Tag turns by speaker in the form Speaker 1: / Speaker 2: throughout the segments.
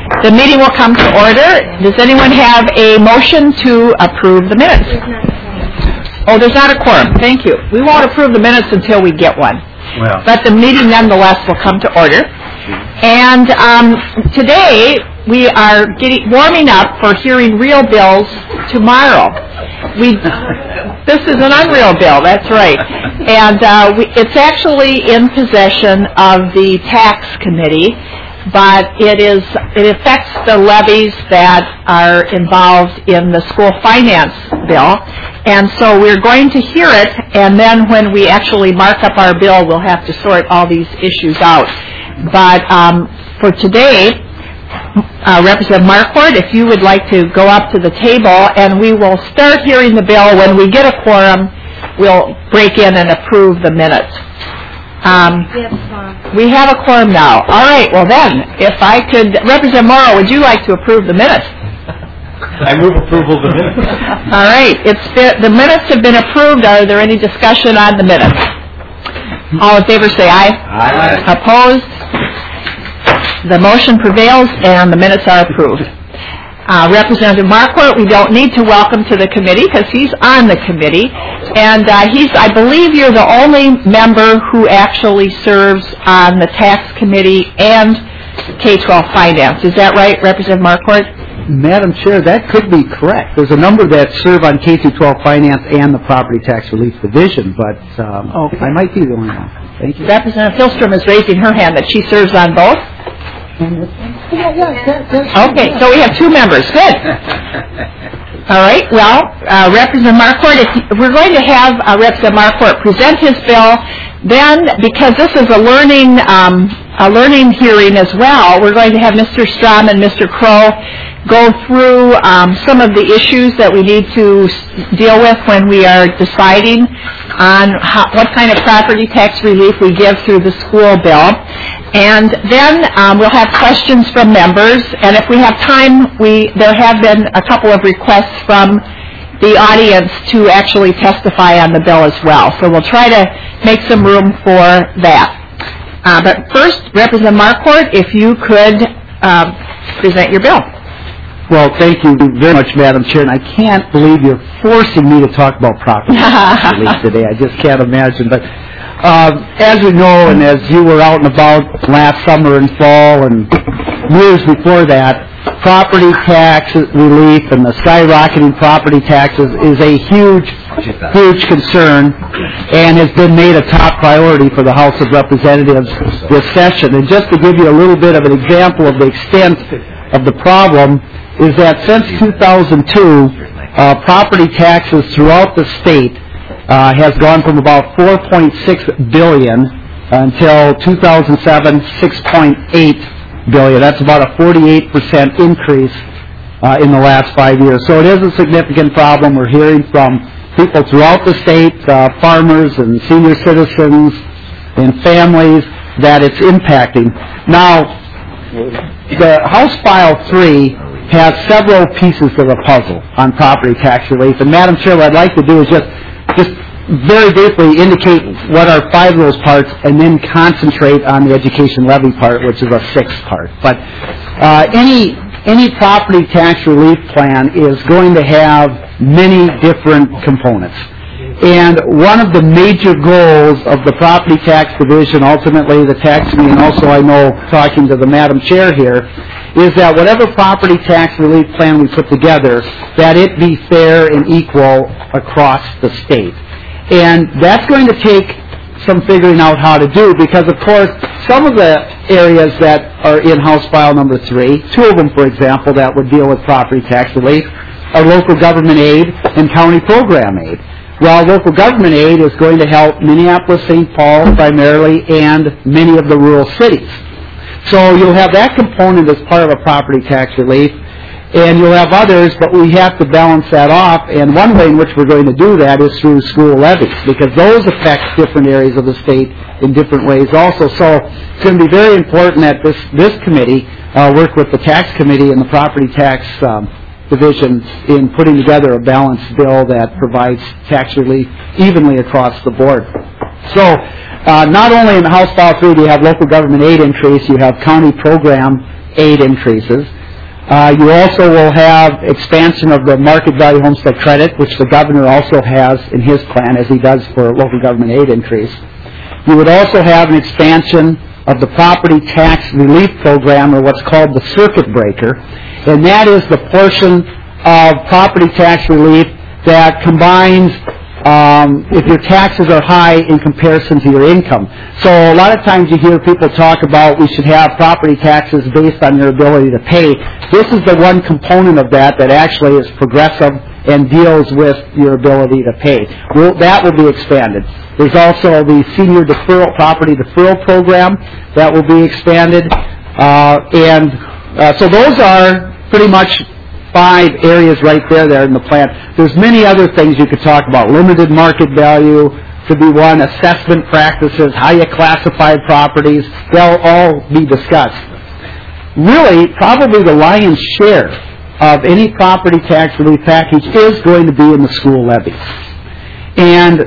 Speaker 1: The meeting will come to order. Does anyone have a motion to approve the minutes? Oh, there's not a quorum. Thank you. We won't approve the minutes until we get one.
Speaker 2: Well.
Speaker 1: But the meeting nonetheless will come to order. And today we are warming up for hearing real bills tomorrow. This is an unreal bill, that's right. And it's actually in possession of the tax committee, but it affects the levies that are involved in the school finance bill. And so we're going to hear it, and then when we actually mark up our bill, we'll have to sort all these issues out. But for today, Representative Marquardt, if you would like to go up to the table, and we will start hearing the bill. When we get a quorum, we'll break in and approve the minutes. We have a quorum now. All right, well then, if I could, Representative Morrow, would you like to approve the minutes?
Speaker 2: I move approval of the minutes.
Speaker 1: All right, the minutes have been approved. Are there any discussion on the minutes? All in favor say aye.
Speaker 2: Aye.
Speaker 1: Opposed? The motion prevails and the minutes are approved. Representative Marquardt, we don't need to welcome to the committee because he's on the committee. And I believe you're the only member who actually serves on the tax committee and K-12 finance. Is that right, Representative Marquardt?
Speaker 3: Madam Chair, that could be correct. There's a number that serve on K-12 finance and the property tax relief division, but
Speaker 1: okay.
Speaker 3: I might be the only one. Thank you.
Speaker 1: Representative Hillstrom is raising her hand that she serves on both. Okay, so we have two members. Good. All right, well, Representative Marquardt, we're going to have Representative Marquardt present his bill. Then, because this is a learning hearing as well, we're going to have Mr. Strom and Mr. Crow go through some of the issues that we need to deal with when we are deciding on what kind of property tax relief we give through the school bill. And then we'll have questions from members, and if we have time, there have been a couple of requests from the audience to actually testify on the bill as well. So we'll try to make some room for that. But first, Representative Marquardt, if you could present your bill.
Speaker 3: Well, thank you very much, Madam Chair, and I can't believe you're forcing me to talk about property tax relief today. I just can't imagine. But as you know, and as you were out and about last summer and fall and years before that, property tax relief and the skyrocketing property taxes is a huge concern and has been made a top priority for the House of Representatives this session. And just to give you a little bit of an example of the extent of the problem is that since 2002, property taxes throughout the state has gone from about $4.6 billion until 2007, $6.8 billion. That's about a 48% increase in the last 5 years. So it is a significant problem. We're hearing from people throughout the state, farmers and senior citizens and families, that it's impacting. Now, the House File 3 has several pieces of the puzzle on property tax relief. And Madam Chair, what I'd like to do is just very briefly indicate what are 5 of those parts and then concentrate on the education levy part, which is a 6th part. But any property tax relief plan is going to have many different components. And one of the major goals of the Property Tax Division, ultimately the tax committee, and also I know talking to the Madam Chair here, is that whatever property tax relief plan we put together, that it be fair and equal across the state. And that's going to take some figuring out how to do, because of course some of the areas that are in House File number 3, 2 of them for example that would deal with property tax relief, are local government aid and county program aid. Well, local government aid is going to help Minneapolis, St. Paul primarily, and many of the rural cities. So you'll have that component as part of a property tax relief, and you'll have others, but we have to balance that off, and one way in which we're going to do that is through school levies, because those affect different areas of the state in different ways also. So it's going to be very important that this committee work with the tax committee and the property tax division in putting together a balanced bill that provides tax relief evenly across the board. So not only in the House File 3 do you have local government aid increase, you have county program aid increases. You also will have expansion of the market value homestead credit, which the governor also has in his plan, as he does for local government aid increase. You would also have an expansion of the property tax relief program, or what's called the circuit breaker, and that is the portion of property tax relief that combines if your taxes are high in comparison to your income. So a lot of times you hear people talk about we should have property taxes based on your ability to pay. This is the one component of that actually is progressive and deals with your ability to pay. That will be expanded. There's also the senior property deferral program that will be expanded. So those are pretty much 5 areas right there in the plan. There's many other things you could talk about. Limited market value could be one, assessment practices, how you classify properties. They'll all be discussed. Really, probably the lion's share of any property tax relief package is going to be in the school levies. And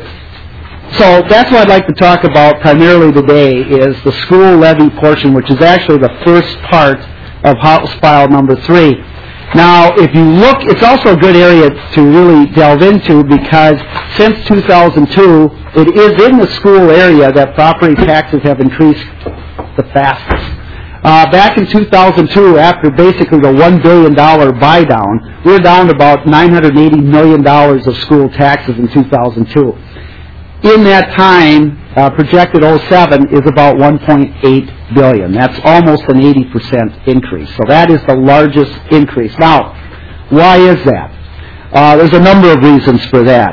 Speaker 3: so that's what I'd like to talk about primarily today is the school levy portion, which is actually the first part of House File number 3. Now, if you look, it's also a good area to really delve into because since 2002, it is in the school area that property taxes have increased the fastest. Back in 2002, after basically the $1 billion buy-down, we're down to about $980 million of school taxes in 2002. In that time, projected 07 is about $1.8 billion. That's almost an 80% increase. So that is the largest increase. Now, why is that? There's a number of reasons for that.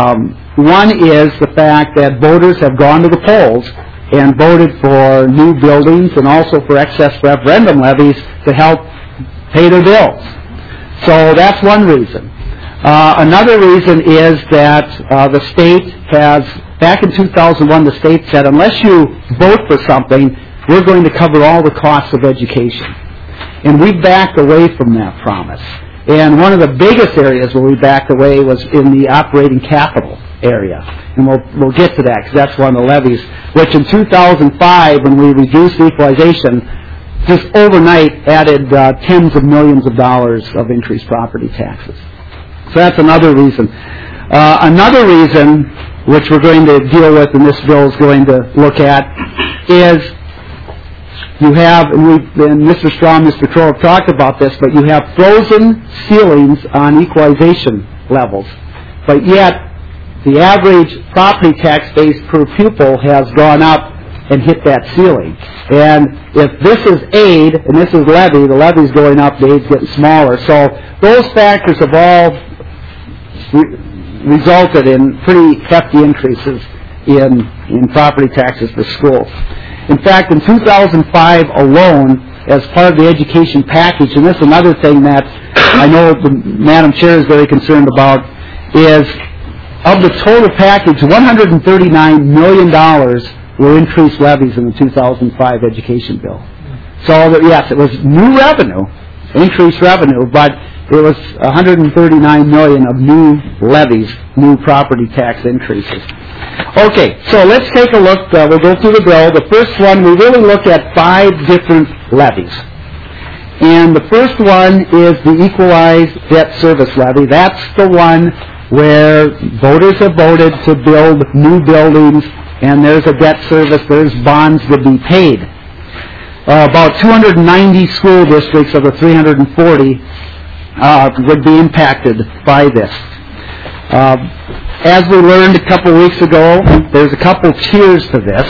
Speaker 3: One is the fact that voters have gone to the polls and voted for new buildings and also for excess referendum levies to help pay their bills. So that's one reason. Another reason is that the state has, back in 2001, the state said, unless you vote for something, we're going to cover all the costs of education. And we backed away from that promise. And one of the biggest areas where we backed away was in the operating capital area. And we'll get to that because that's one of the levies, which in 2005, when we reduced equalization, just overnight added tens of millions of dollars of increased property taxes. So that's another reason. Another reason, which we're going to deal with and this bill is going to look at, is you have, and Mr. Straw and Mr. Crow have talked about this, but you have frozen ceilings on equalization levels. But yet, the average property tax base per pupil has gone up and hit that ceiling. And if this is aid and this is levy, the levy's going up, the aid's getting smaller. So those factors have all resulted in pretty hefty increases in property taxes for schools. In fact, in 2005 alone, as part of the education package, and this is another thing that I know the Madam Chair is very concerned about, is of the total package, $139 million were increased levies in the 2005 education bill. So, yes, it was new revenue, increased revenue, but it was $139 million of new levies, new property tax increases. Okay, so let's take a look. We'll go through the bill. The first one, we really look at 5 different levies. And the first one is the equalized debt service levy. That's the one where voters have voted to build new buildings, and there's a debt service, there's bonds to be paid. About 290 school districts of the 340 would be impacted by this. As we learned a couple of weeks ago, there's a couple tiers to this.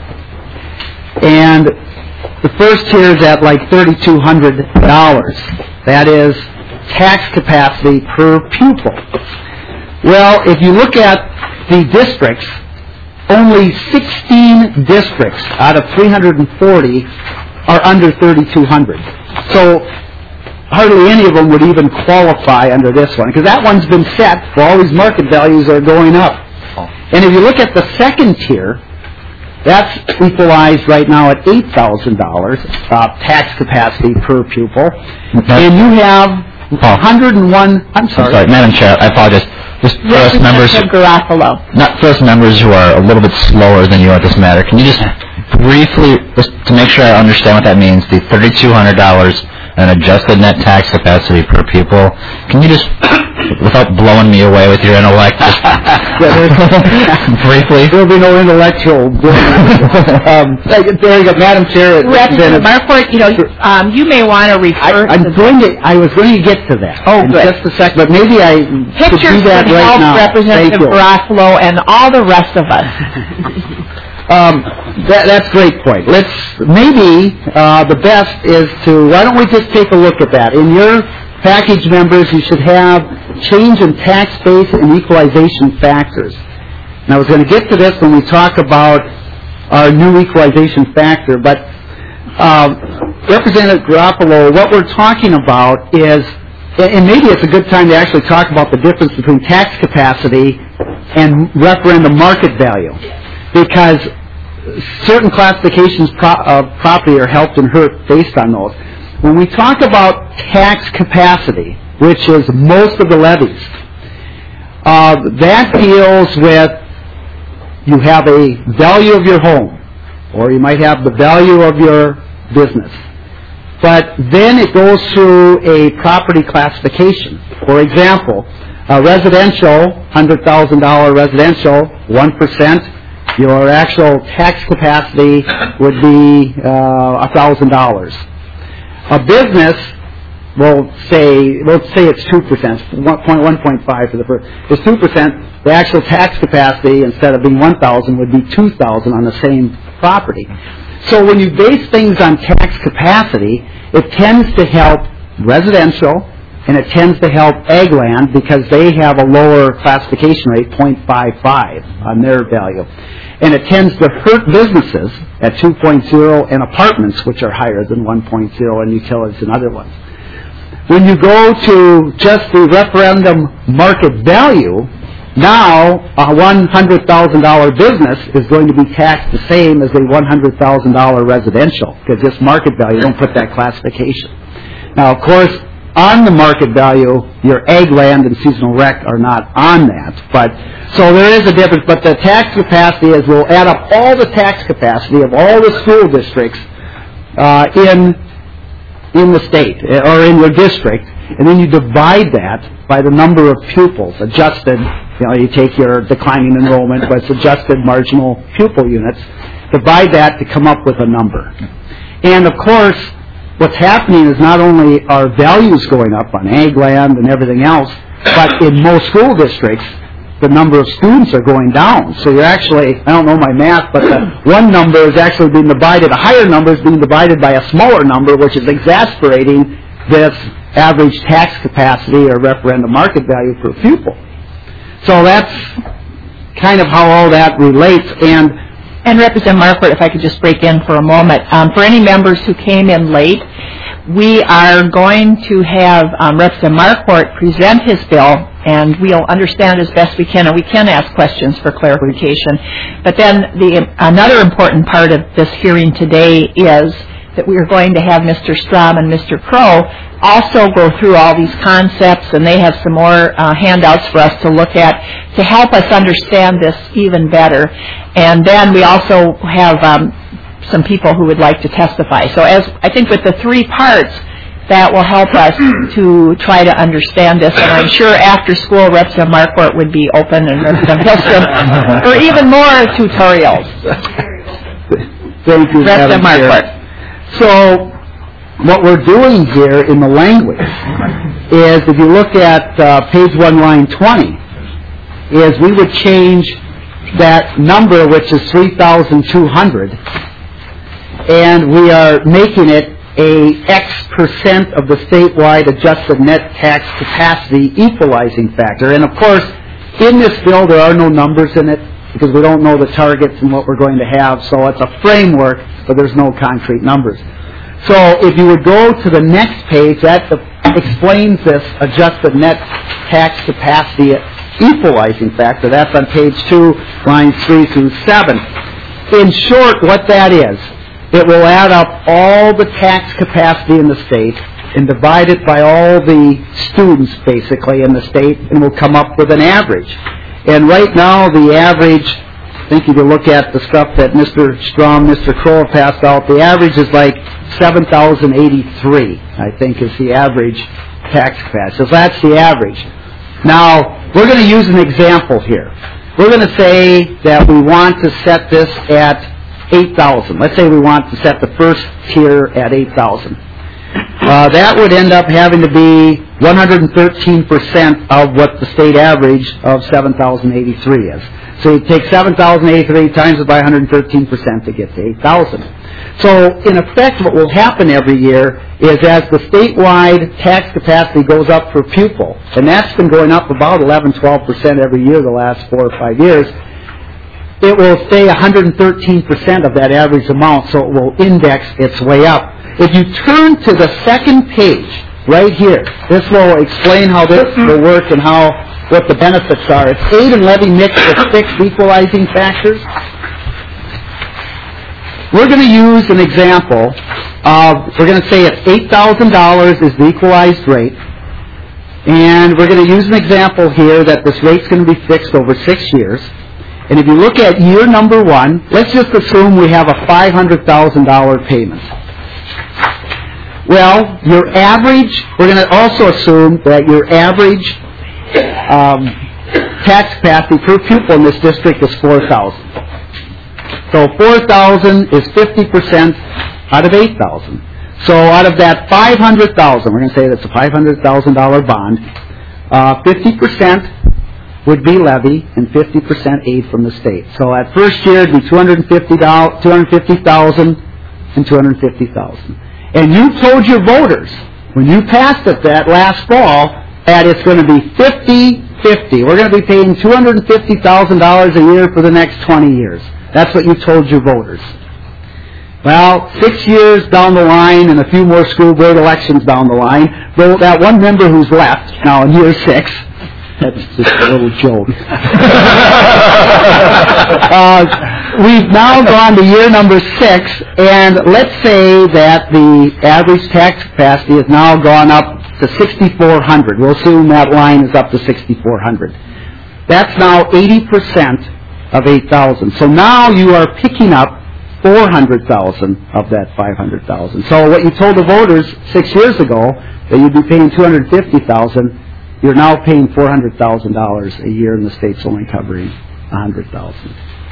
Speaker 3: And the first tier is at like $3,200. That is tax capacity per pupil. Well, if you look at the districts, only 16 districts out of 340 are under 3,200. So hardly any of them would even qualify under this one, because that one's been set for all these market values are going up. And if you look at the second tier, that's equalized right now at $8,000 tax capacity per pupil. And you have 101, I'm sorry,
Speaker 2: Madam Chair, I apologize. Just for us members,
Speaker 1: Garofalo.
Speaker 2: not for us members who are a little bit slower than you at this matter, can you just briefly, just to make sure I understand what that means, the $3,200 and adjusted net tax capacity per pupil, can you just, without blowing me away with your intellect, just briefly?
Speaker 3: There will be no intellectual. There you go, Madam Chair.
Speaker 1: Representative Marquardt, you may want to refer
Speaker 3: I was going to get to that.
Speaker 1: Oh,
Speaker 3: in
Speaker 1: good.
Speaker 3: Just a second, but maybe I could do
Speaker 1: Pictures
Speaker 3: that
Speaker 1: would
Speaker 3: right
Speaker 1: help
Speaker 3: now.
Speaker 1: Representative Garofalo and all the rest of us.
Speaker 3: That's a great point. Maybe the best is to, why don't we just take a look at that. In your package, members, you should have change in tax base and equalization factors. And I was going to get to this when we talk about our new equalization factor, but Representative Garofalo, what we're talking about is, and maybe it's a good time to actually talk about the difference between tax capacity and referendum market value, because certain classifications of property are helped and hurt based on those. When we talk about tax capacity, which is most of the levies, that deals with, you have a value of your home, or you might have the value of your business. But then it goes through a property classification. For example, a residential, $100,000 residential, 1%, your actual tax capacity would be $1,000. A business, let's say it's 2%, 1.5 for the first. It's 2%. The actual tax capacity, instead of being 1,000, would be 2,000 on the same property. So when you base things on tax capacity, it tends to help residential, and it tends to help ag land because they have a lower classification rate, 0.55 on their value. And it tends to hurt businesses at 2.0 and apartments, which are higher than 1.0, and utilities and other ones. When you go to just the referendum market value, now a $100,000 business is going to be taxed the same as a $100,000 residential, because this market value, don't put that classification. Now, of course, on the market value, your ag land and seasonal rec are not on that. But so there is a difference. But the tax capacity is, we'll add up all the tax capacity of all the school districts in the state or in your district, and then you divide that by the number of pupils adjusted. You take your declining enrollment, but it's adjusted marginal pupil units. Divide that to come up with a number. And of course, what's happening is not only are values going up on ag land and everything else, but in most school districts, the number of students are going down. So you're actually, I don't know my math, but the one number is actually being divided, a higher number is being divided by a smaller number, which is exasperating this average tax capacity or referendum market value per pupil. So that's kind of how all that relates. And
Speaker 1: Representative Marquardt, if I could just break in for a moment. For any members who came in late, we are going to have Representative Marquardt present his bill, and we'll understand as best we can, and we can ask questions for clarification. But then another important part of this hearing today is that we are going to have Mr. Strom and Mr. Crow also go through all these concepts, and they have some more handouts for us to look at to help us understand this even better. And then we also have some people who would like to testify. So as I think with the three parts, that will help us to try to understand this. And I'm sure after school, Representative Marquardt would be open, and Representative Hillstrom for even more tutorials.
Speaker 3: Thank you,
Speaker 1: Representative Marquardt.
Speaker 3: So what we're doing here in the language is, if you look at page 1, line 20, is we would change that number, which is 3,200, and we are making it a X% of the statewide adjusted net tax capacity equalizing factor. And of course, in this bill, there are no numbers in it because we don't know the targets and what we're going to have. So it's a framework, but there's no concrete numbers. So if you would go to the next page, that explains this adjusted net tax capacity equalizing factor. That's on page 2, lines 3 through 7. In short, what that is, it will add up all the tax capacity in the state and divide it by all the students, basically, in the state, and we'll come up with an average. And right now, the average think if you look at the stuff that Mr. Strom, Mr. Crow have passed out, the average is like 7,083, I think, is the average tax capacity. So that's the average. Now, we're going to use an example here. We're going to say that we want to set this at 8,000. Let's say we want to set the first tier at 8,000. That would end up having to be 113% of what the state average of 7,083 is. So you take 7,083 times it by 113% to get to 8,000. So in effect, what will happen every year is as the statewide tax capacity goes up per pupil, and that's been going up about 11-12% every year the last 4 or 5 years, it will stay 113% of that average amount, so it will index its way up. If you turn to the second page, right here, this will explain how this will work and what the benefits are. It's aid and levy mixed with fixed equalizing factors. We're going to use an example of, we're going to say it's $8,000 is the equalized rate, and we're going to use an example here that this rate's going to be fixed over 6 years. And if you look at year number 1, let's just assume we have a $500,000 payment. Well, your average, we're going to also assume that your average tax capacity per pupil in this district is 4,000. So 4,000 is 50% out of 8,000. So out of that 500,000, we're going to say that's a $500,000 bond, 50% would be levy and 50% aid from the state. So at first year it'd be $250,000 and $250,000. And you told your voters when you passed it that last fall that it's going to be 50-50. We're going to be paying $250,000 a year for the next 20 years. That's what you told your voters. Well, 6 years down the line and a few more school board elections down the line, that one member who's left now in year 6, that's just a little joke. We've now gone to year number 6, and let's say that the average tax capacity has now gone up to 6,400. We'll assume that line is up to 6,400. That's now 80% of 8,000. So now you are picking up 400,000 of that 500,000. So what you told the voters 6 years ago that you'd be paying 250,000, you're now paying $400,000 a year, and the state's only covering 100,000.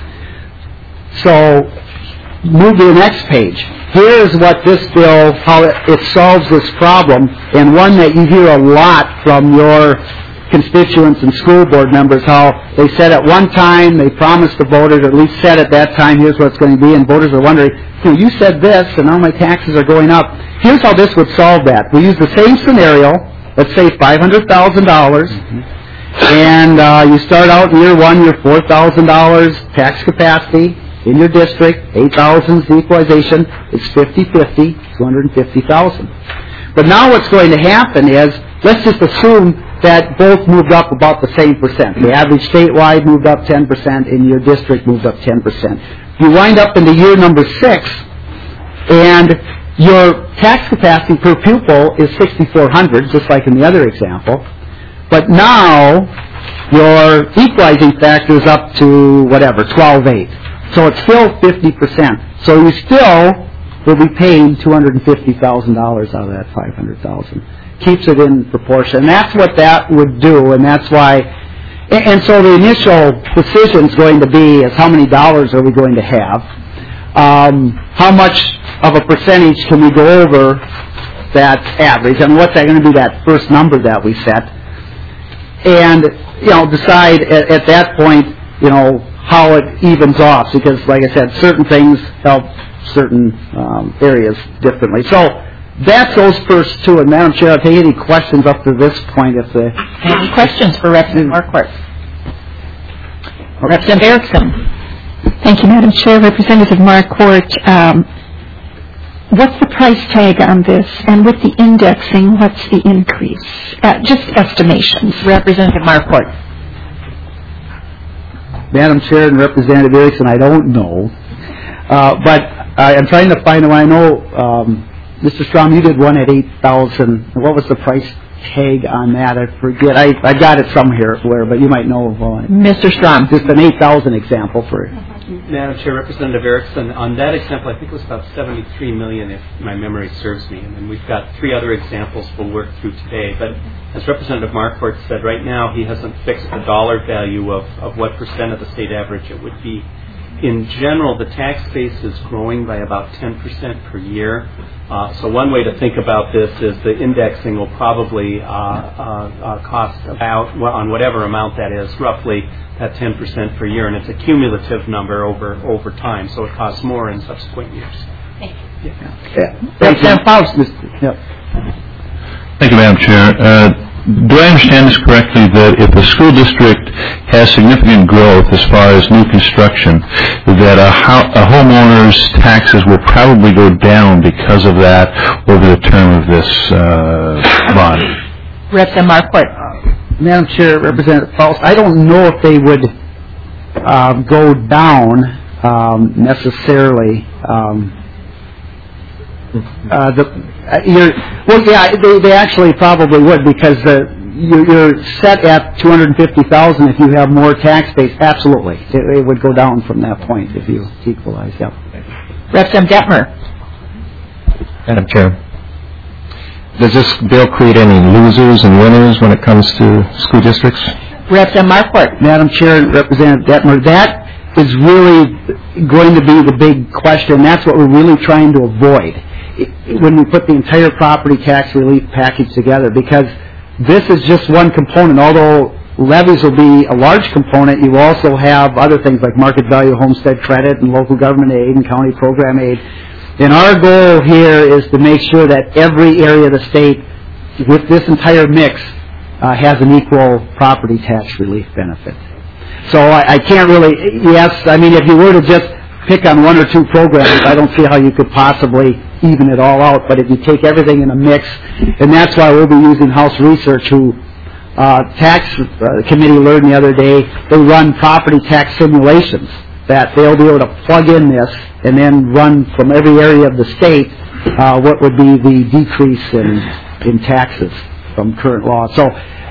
Speaker 3: So move to the next page. Here's what this bill, how it solves this problem, and one that you hear a lot from your constituents and school board members, how they said at one time, they promised the voters, or at least said at that time, here's what it's going to be, and voters are wondering, you said this, and now my taxes are going up. Here's how this would solve that. We use the same scenario, let's say $500,000, and you start out in year 1, your $4,000 tax capacity in your district, 8,000 is the equalization, it's 50-50, 250,000. But now what's going to happen is, let's just assume that both moved up about the same percent. The average statewide moved up 10%, and your district moved up 10%. You wind up in the year number 6, and your tax capacity per pupil is 6,400, just like in the other example. But now your equalizing factor is up to whatever, 12.8. So it's still 50%. So you still will be paying $250,000 out of that $500,000. Keeps it in proportion. And that's what that would do, and that's why. And so the initial decision is going to be is how many dollars are we going to have? How much of a percentage can we go over that average? And what's that going to be, that first number that we set? And, decide at that point, how it evens off. Because, like I said, certain things help certain areas differently. So that's those first two. And Madam Chair, I'll take any questions up to this point.
Speaker 1: Any questions for Representative Marquardt? Representative Erickson.
Speaker 4: Thank you, Madam Chair. Representative Marquardt, what's the price tag on this? And with the indexing, what's the increase? Just estimations.
Speaker 1: Representative Marquardt.
Speaker 3: Madam Chair and Representative Erickson, I don't know. But I'm trying to find out. I know, Mr. Strom, you did one at 8,000. What was the price tag on that. I forget. I got it somewhere, but you might know.
Speaker 1: Mr. Strom.
Speaker 3: Just an 8,000 example for.
Speaker 5: Madam Chair, Representative Erickson, on that example, I think it was about $73 million, if my memory serves me. And then we've got 3 other examples we'll work through today. But as Representative Marquardt said, right now he hasn't fixed the dollar value of what percent of the state average it would be. In general, the tax base is growing by about 10% per year. So one way to think about this is the indexing will probably cost about, on whatever amount that is, roughly that 10% per year, and it's a cumulative number over time, so it costs more in subsequent years.
Speaker 3: Thank you.
Speaker 6: Thank you, Madam Chair. Do I understand this correctly that if a school district has significant growth as far as new construction, that a homeowner's taxes will probably go down because of that over the term of this bond?
Speaker 1: Representative Marquardt.
Speaker 3: Madam Chair, Representative Faust, I don't know if they would go down necessarily. They actually probably would, because you're set at $250,000 if you have more tax base. Absolutely, it would go down from that point if you equalize. Yeah.
Speaker 1: Representative Detmer.
Speaker 2: Madam Chair, does this bill create any losers and winners when it comes to school districts?
Speaker 1: Representative Marquardt.
Speaker 3: Madam Chair, Representative Detmer, that is really going to be the big question. That's what we're really trying to avoid when we put the entire property tax relief package together, because this is just one component. Although levies will be a large component, you also have other things like market value homestead credit and local government aid and county program aid. And our goal here is to make sure that every area of the state with this entire mix has an equal property tax relief benefit. So I can't really, if you were to just pick on 1 or 2 programs, I don't see how you could possibly even it all out. But if you take everything in a mix, and that's why we'll be using House Research, who tax committee learned the other day, they run property tax simulations that they'll be able to plug in this and then run from every area of the state what would be the decrease in taxes from current law. So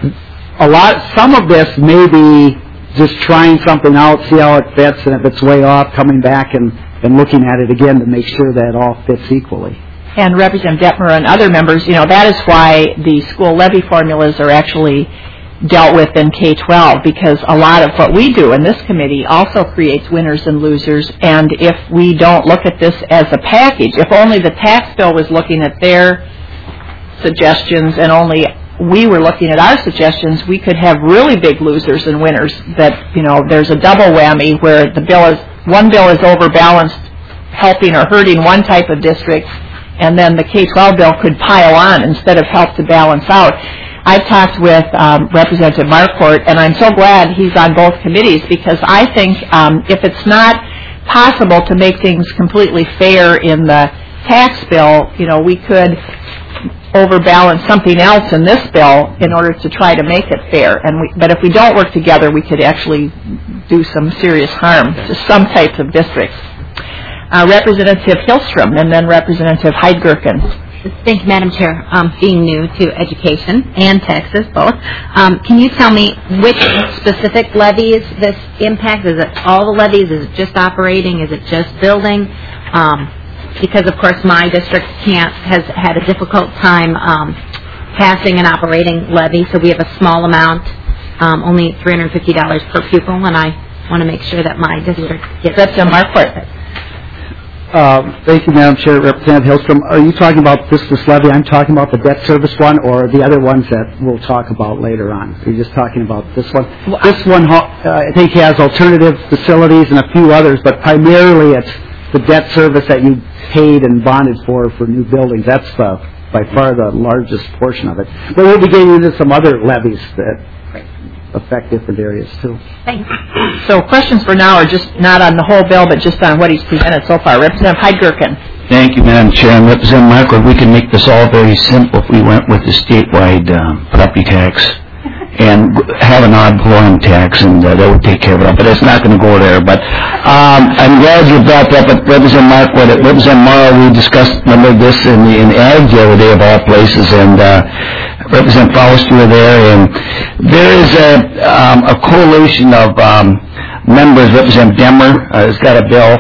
Speaker 3: some of this may be just trying something out, see how it fits, and if it's way off, coming back and looking at it again to make sure that it all fits equally.
Speaker 1: And Representative Detmer and other members, that is why the school levy formulas are actually dealt with in K-12, because a lot of what we do in this committee also creates winners and losers. And if we don't look at this as a package, if only the tax bill was looking at their suggestions and only we were looking at our suggestions, we could have really big losers and winners. That there's a double whammy where one bill is overbalanced, helping or hurting one type of district, and then the K-12 bill could pile on instead of help to balance out. I've talked with Representative Marquardt, and I'm so glad he's on both committees, because I think if it's not possible to make things completely fair in the tax bill, we could overbalance something else in this bill in order to try to make it fair. But if we don't work together, we could actually do some serious harm to some types of districts. Representative Hillstrom, and then Representative Heidgerken.
Speaker 7: Thank you, Madam Chair. Being new to education and taxes, both, can you tell me which specific levies this impacts? Is it all the levies? Is it just operating? Is it just building? Because, of course, my district has had a difficult time passing an operating levy, so we have a small amount, only $350 per pupil, and I want to make sure that my district gets
Speaker 1: Representative Marquardt.
Speaker 3: Thank you, Madam Chair. Representative Hillstrom, are you talking about this levy? I'm talking about the debt service one, or the other ones that we'll talk about later on? Are you just talking about this one? This one, I think, has alternative facilities and a few others, but primarily it's the debt service that you paid and bonded for new buildings. That's by far the largest portion of it. But we'll be getting into some other levies that affect different areas, too.
Speaker 7: Thanks.
Speaker 1: So questions for now are just not on the whole bill, but just on what he's presented so far. Representative Heidgerken.
Speaker 8: Thank you, Madam Chair. And Representative Marquardt, we can make this all very simple if we went with the statewide property tax and have an ad valorem tax, and that would take care of it. But it's not going to go there. But I'm glad you brought that up. But Representative Marquardt, Representative Morrow, we discussed this in the ag the other day of all places, and Representative Faust, you were there, and there is a coalition of members. Representative Demmer has got a bill.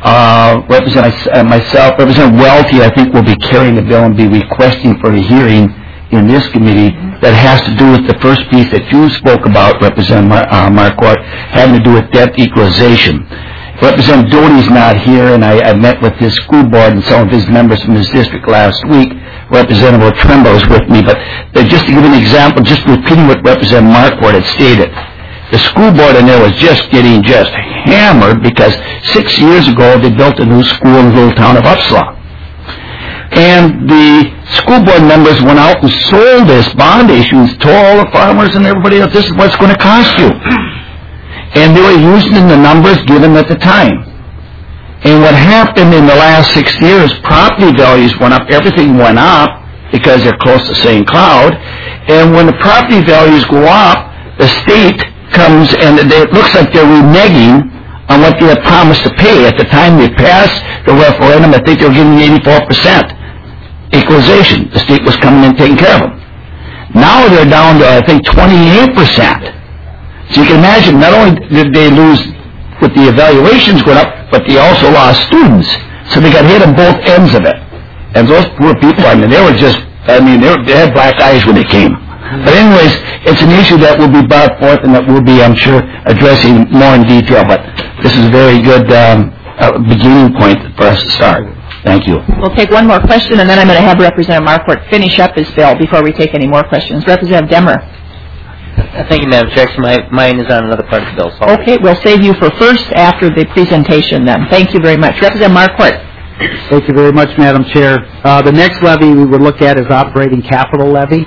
Speaker 8: Myself, Representative Welty, I think will be carrying the bill and be requesting for a hearing in this committee that has to do with the first piece that you spoke about, Representative Marquardt, having to do with debt equalization. Representative Doty's not here, and I met with his school board and some of his members from his district last week. Representative Trimble is with me, but just to give an example, just repeating what Representative Marquardt had stated, the school board in there was getting hammered because 6 years ago they built a new school in the little town of Upslaw. And the school board members went out and sold this bond issuance to all the farmers and everybody else. This is what it's going to cost you. And they were using the numbers given at the time. And what happened in the last 6 years, property values went up, everything went up because they're close to St. Cloud. And when the property values go up, the state comes and it looks like they're reneging on what they had promised to pay. At the time they passed the referendum, I think they were giving 84% equalization. The state was coming in and taking care of them. Now they're down to, I think, 28%. So you can imagine, not only did they lose with the evaluations going up, but they also lost students. So they got hit on both ends of it. And those poor people, they had black eyes when they came. But anyways, it's an issue that will be brought forth and that we'll be, I'm sure, addressing more in detail. But this is a very good beginning point for us to start. Thank you.
Speaker 1: We'll take one more question, and then I'm going to have Representative Marquardt finish up his bill before we take any more questions. Representative Demmer.
Speaker 9: Thank you, Madam Chair. Mine is on another part of the bill. So
Speaker 1: okay, we'll save you for first after the presentation then. Thank you very much. Representative Marquardt.
Speaker 3: Thank you very much, Madam Chair. The next levy we would look at is operating capital levy.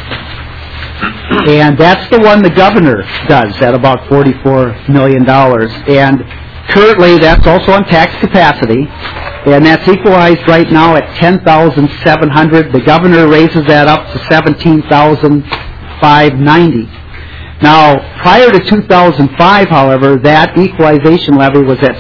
Speaker 3: And that's the one the governor does at about $44 million. And currently that's also on tax capacity. And that's equalized right now at $10,700. The governor raises that up to $17,590. Now, prior to 2005, however, that equalization levy was at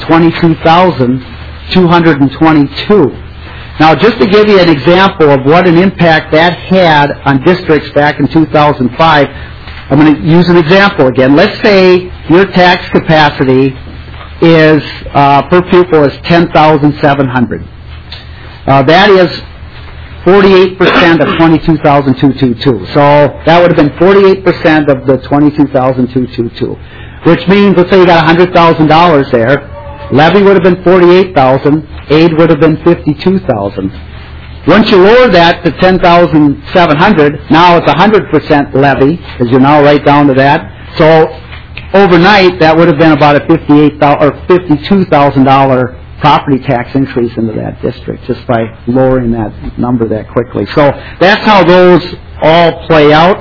Speaker 3: $22,222. Now, just to give you an example of what an impact that had on districts back in 2005, I'm going to use an example again. Let's say your tax capacity is per pupil is $10,700. That is 48% of $22,222. So that would have been 48% of the $22,222, which means, let's say you got $100,000 there. Levy would have been $48,000. Aid would have been $52,000. Once you lower that to $10,700, now it's 100% levy, because you're now right down to that. So overnight, that would have been about a $52,000 property tax increase into that district just by lowering that number that quickly. So that's how those all play out.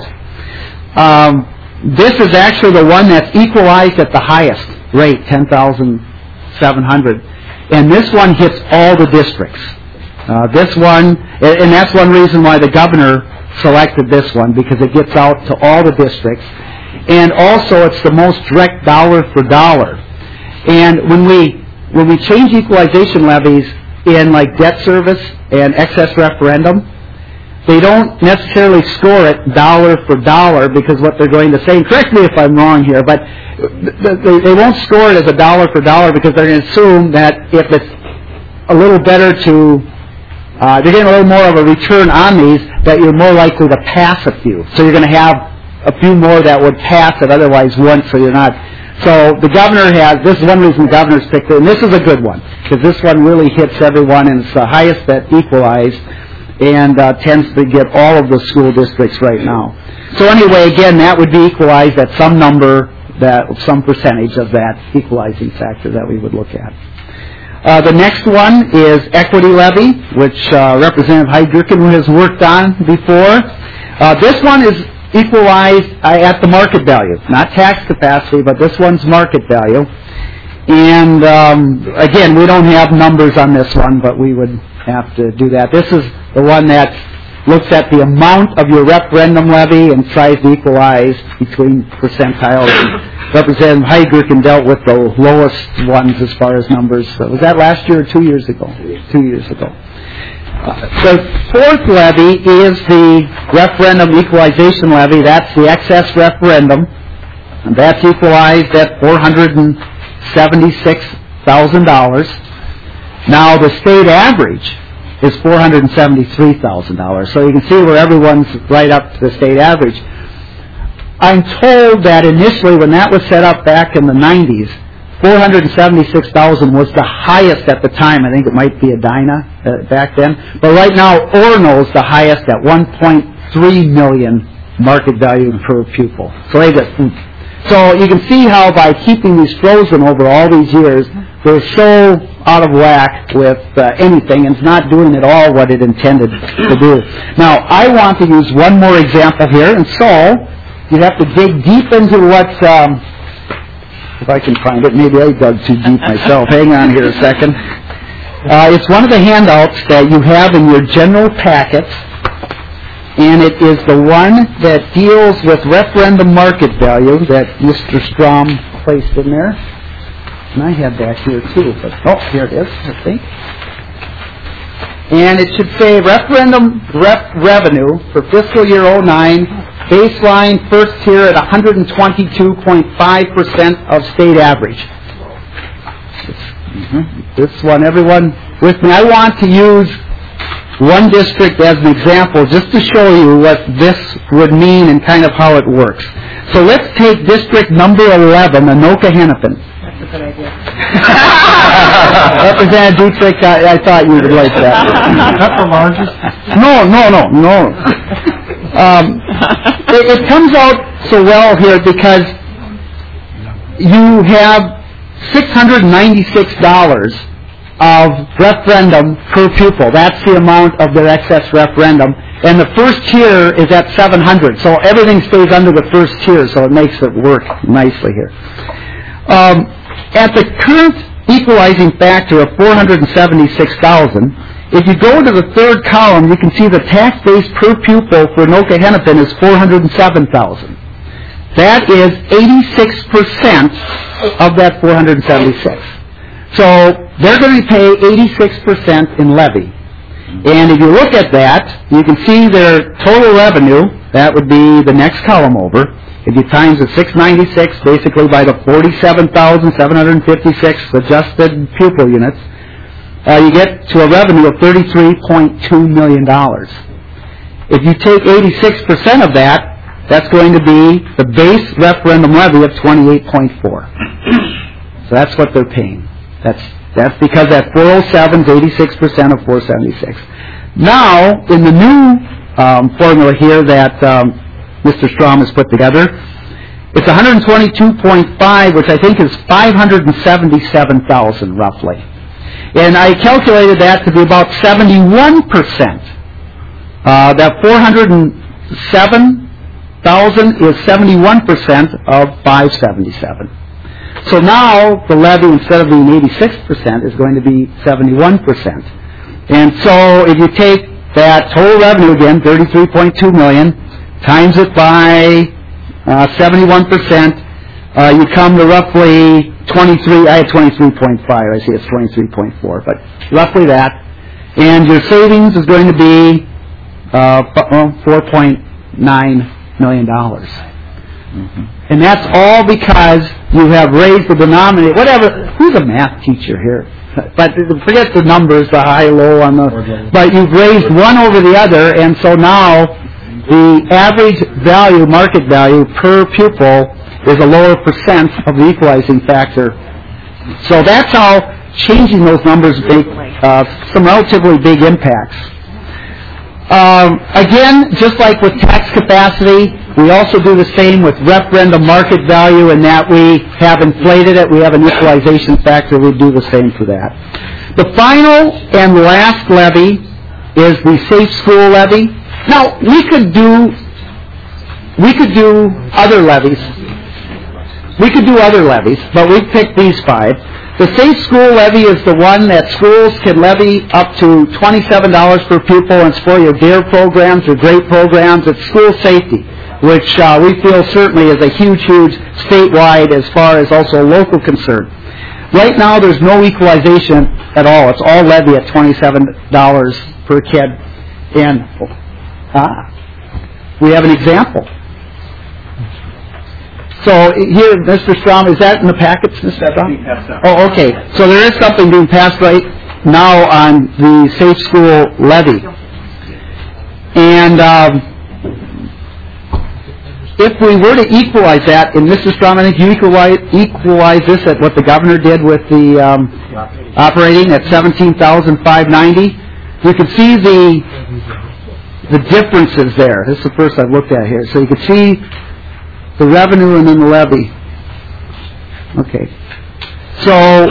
Speaker 3: This is actually the one that's equalized at the highest rate, $10,700. And this one hits all the districts. This one, and that's one reason why the governor selected this one, because it gets out to all the districts. And also, it's the most direct dollar for dollar. And when we change equalization levies in like debt service and excess referendum, they don't necessarily score it dollar for dollar, because what they're going to say, and correct me if I'm wrong here, but they won't score it as a dollar for dollar because they're going to assume that if it's a little better to, they're getting a little more of a return on these, that you're more likely to pass a few. So you're going to have a few more that would pass it otherwise wouldn't, so you're not. So the governor this is one reason the governor's picked it, and this is a good one, because this one really hits everyone, and it's the highest that equalized, and tends to get all of the school districts right now. So anyway, again, that would be equalized at some number, some percentage of that equalizing factor that we would look at. The next one is equity levy, which Representative Heidgerken has worked on before. This one is equalized at the market value, not tax capacity, but this one's market value. And again, we don't have numbers on this one, but we would have to do that. This is the one that looks at the amount of your referendum levy and tries to equalize between percentiles. Representative Heidgerken dealt with the lowest ones as far as numbers. Was that last year or 2 years ago? 2 years ago. The fourth levy is the referendum equalization levy. That's the excess referendum. And that's equalized at $476,000. Now the state average is $473,000. So you can see where everyone's right up to the state average. I'm told that initially when that was set up back in the 90s, $476,000 was the highest at the time. I think it might be Edina back then. But right now, Orono is the highest at $1.3 million market value per pupil. So you can see how by keeping these frozen over all these years, they're so out of whack with anything, and it's not doing at all what it intended to do. Now, I want to use one more example here, and so you have to dig deep into what's, if I can find it, maybe I dug too deep myself. Hang on here a second. It's one of the handouts that you have in your general packets, and it is the one that deals with referendum market value that Mr. Strom placed in there. And I have that here too, but here it is, I think. And it should say referendum revenue for fiscal year 09, baseline first tier at 122.5% of state average. This one, everyone with me. I want to use one district as an example just to show you what this would mean and kind of how it works. So let's take district number 11, Anoka-Hennepin.
Speaker 7: That's a good idea.
Speaker 3: Representative Dietrich, I thought you would like that.
Speaker 10: Is that the largest?
Speaker 3: No. It comes out so well here because you have $696 of referendum per pupil. That's the amount of their excess referendum. And the first tier is at $700. So everything stays under the first tier, so it makes it work nicely here. At the current equalizing factor of $476,000, if you go to the third column, you can see the tax base per pupil for Anoka-Hennepin is $407,000. That is 86% of that $476,000. So they're going to pay 86% in levy. And if you look at that, you can see their total revenue. That would be the next column over. If you times the 696 basically by the 47,756 adjusted pupil units, you get to a revenue of $33.2 million. If you take 86% of that, that's going to be the base referendum levy of 28.4. So that's what they're paying. That's because that 407 is 86% of 476. Now, in the new formula here that Mr. Strom has put together, it's 122.5, which I think is 577,000 roughly. And I calculated that to be about 71%. That 407,000 is 71% of 577. So now the levy, instead of being 86%, is going to be 71%. And so if you take that total revenue again, $33.2 million, times it by 71%, you come to roughly 23. I had 23.5. I see it's 23.4, but roughly that. And your savings is going to be $4.9 million. Mm-hmm. And that's all because you have raised the denominator. Whatever. Who's a math teacher here? But forget the numbers, the high, low on the. But you've raised one over the other, and so now the average value, market value per pupil, is a lower percent of the equalizing factor. So that's how changing those numbers make some relatively big impacts. Again, just like with tax capacity, we also do the same with referendum market value in that we have inflated it. We have an equalization factor. We do the same for that. The final and last levy is the safe school levy. Now, we could do other levies. We could do other levies, but we picked these 5. The safe school levy is the one that schools can levy up to $27 per pupil, and it's for your DARE programs or GREAT programs. It's school safety, which we feel certainly is a huge statewide as far as also local concern. Right now, there's no equalization at all. It's all levy at $27 per kid. And we have an example. So here, Mr. Strom, is that in the packets, Mr. Strom? Oh, okay. So there is something being passed right now on the Safe School levy. And if we were to equalize that, and Mr. Strom, I think you equalize this at what the governor did with the operating at $17,590. You can see the differences there. This is the first I've looked at here. So you can see the revenue and then the levy. Okay. So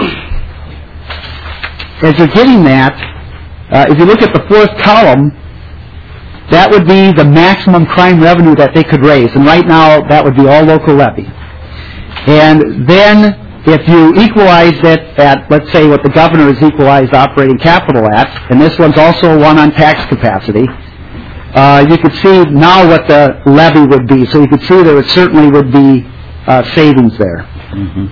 Speaker 3: as you're getting that, if you look at the fourth column, that would be the maximum crime revenue that they could raise. And right now, that would be all local levy. And then if you equalize it at, let's say, what the governor has equalized operating capital at, and this one's also one on tax capacity, you could see now what the levy would be. So you could see there certainly would be savings there.
Speaker 8: Mm-hmm.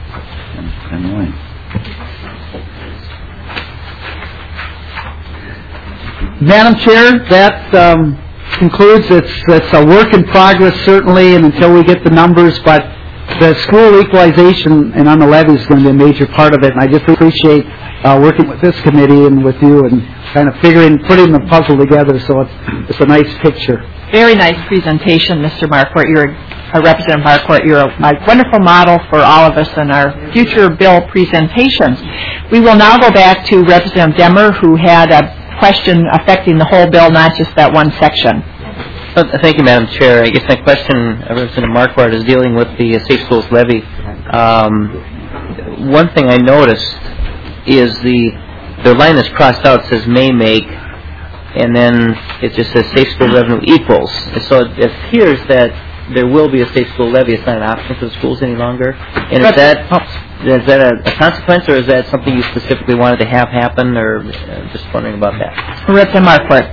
Speaker 3: Madam Chair, that concludes. It's a work in progress, certainly, and until we get the numbers, but the school equalization and on the levy is going to be a major part of it, and I just appreciate working with this committee and with you and kind of putting the puzzle together so it's a nice picture.
Speaker 1: Very nice presentation, Mr. Marquardt. Representative Marquardt, you're a wonderful model for all of us in our future bill presentations. We will now go back to Representative Demmer, who had a question affecting the whole bill, not just that one section.
Speaker 9: Thank you, Madam Chair. I guess my question, Representative Marquardt, is dealing with the Safe Schools levy. One thing I noticed is the line that's crossed out says may make, and then it just says Safe School revenue equals. And so it appears that there will be a Safe School levy. It's not an option for the schools any longer. And is that a consequence, or is that something you specifically wanted to have happen, or just wondering about that?
Speaker 1: Representative Marquardt.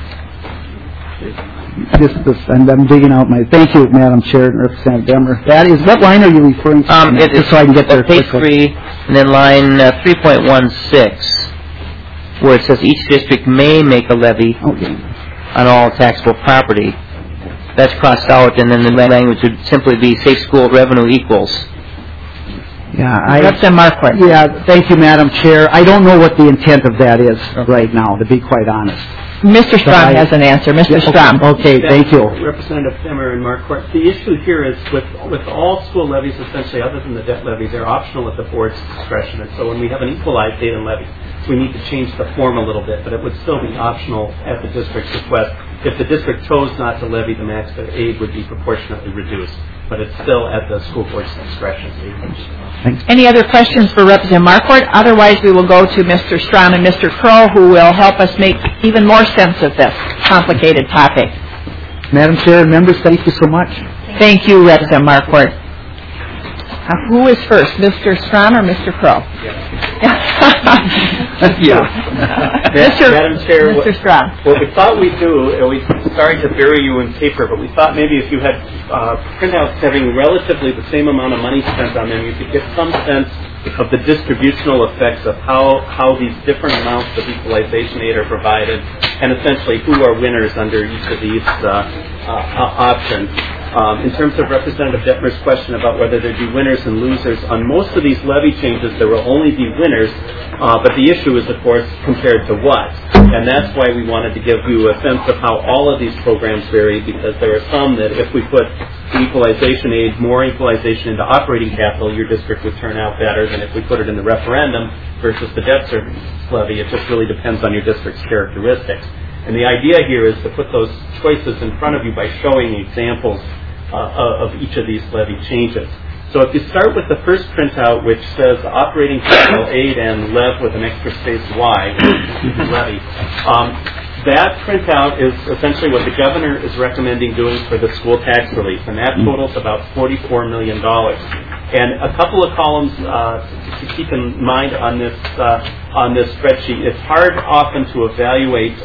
Speaker 3: And I'm digging out my. Thank you, Madam Chair and Representative Demmer. That is, what line are you referring to?
Speaker 9: Just
Speaker 3: so I can get there
Speaker 9: page
Speaker 3: quickly.
Speaker 9: 3, and then line 3.16, where it says each district may make a levy on all taxable property. That's crossed out, and then the language would simply be Safe School revenue equals.
Speaker 1: Representative Marquardt.
Speaker 3: Yeah, thank you, Madam Chair. I don't know what the intent of that is right now, to be quite honest.
Speaker 1: Mr. Strom has an answer. Mr. Strom.
Speaker 3: Okay, thank you.
Speaker 5: Representative Demmer and Marquardt, the issue here is with all school levies, essentially, other than the debt levy, they're optional at the board's discretion. And so when we have an equalized aid and levy, we need to change the form a little bit, but it would still be optional at the district's request. If the district chose not to levy, the max aid would be proportionately reduced, but it's still at the school board's discretion.
Speaker 3: Thanks.
Speaker 1: Any other questions for Representative Marquardt? Otherwise, we will go to Mr. Strom and Mr. Crow, who will help us make even more sense of this complicated topic.
Speaker 3: Madam Chair and members, thank you so much.
Speaker 1: Thank you, Representative Marquardt. Who is first, Mr. Strom or Mr. Crow?
Speaker 5: Madam Chair,
Speaker 1: Mr. Strom.
Speaker 5: What we thought we'd do, sorry to bury you in paper, but we thought maybe if you had printouts having relatively the same amount of money spent on them, you could get some sense of the distributional effects of how these different amounts of equalization aid are provided, and essentially who are winners under each of these options. In terms of Representative Detmer's question about whether there'd be winners and losers, on most of these levy changes there will only be winners, but the issue is, of course, compared to what? And that's why we wanted to give you a sense of how all of these programs vary, because there are some that if we put the equalization aid, more equalization into operating capital, your district would turn out better than if we put it in the referendum versus the debt service levy. It just really depends on your district's characteristics. And the idea here is to put those choices in front of you by showing examples of each of these levy changes. So if you start with the first printout, which says operating capital aid and lev with an extra space Y, levy, that printout is essentially what the governor is recommending doing for the school tax relief, and that totals about $44 million. And a couple of columns to keep in mind on this spreadsheet. It's hard often to evaluate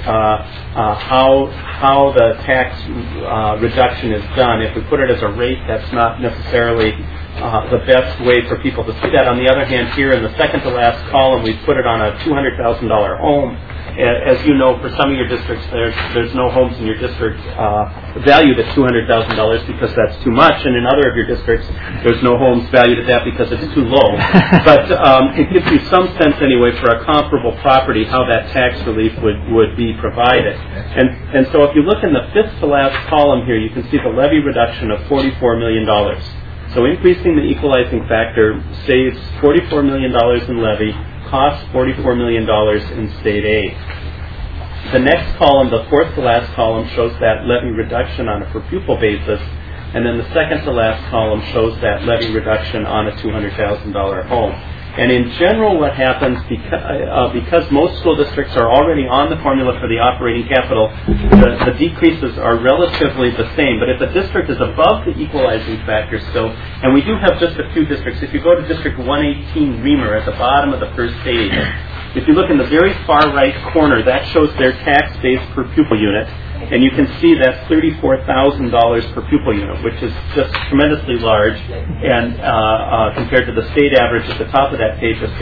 Speaker 5: how the tax reduction is done. If we put it as a rate, that's not necessarily the best way for people to see that. On the other hand, here in the second to last column, we put it on a $200,000 home. As you know, for some of your districts, there's no homes in your district valued at $200,000 because that's too much, and in other of your districts, there's no homes valued at that because it's too low. But it gives you some sense anyway for a comparable property how that tax relief would be provided. And so if you look in the fifth to last column here, you can see the levy reduction of $44 million. So increasing the equalizing factor saves $44 million in levy, costs $44 million in state aid. The next column, the fourth to last column, shows that levy reduction on a per pupil basis, and then the second to last column shows that levy reduction on a $200,000 home. And in general, what happens, because most school districts are already on the formula for the operating capital, the decreases are relatively the same. But if a district is above the equalizing factor still, and we do have just a few districts, if you go to District 118 Reamer at the bottom of the first page, if you look in the very far right corner, that shows their tax base per pupil unit. And you can see that's $34,000 per pupil unit, which is just tremendously large, and compared to the state average at the top of that page of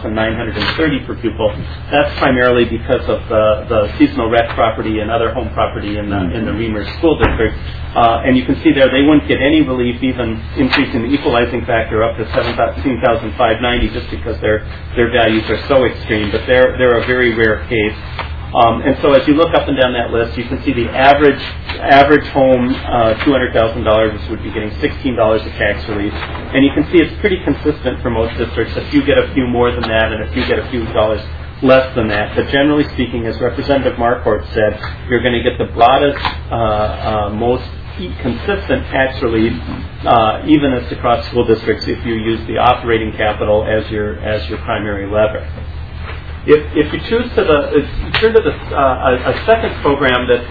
Speaker 5: $6,930 per pupil. That's primarily because of the seasonal rec property and other home property in the Reamer School District. And you can see there they wouldn't get any relief, even increasing the equalizing factor up to $17,590, just because their values are so extreme. But they're a very rare case. And so as you look up and down that list, you can see the average home, $200,000 would be getting $16 of tax relief. And you can see it's pretty consistent for most districts. A few get a few more than that, and a few get a few dollars less than that. But generally speaking, as Representative Marquardt said, you're going to get the broadest, most consistent tax relief, evenest across school districts, if you use the operating capital as your primary lever. If you choose to turn to a second program that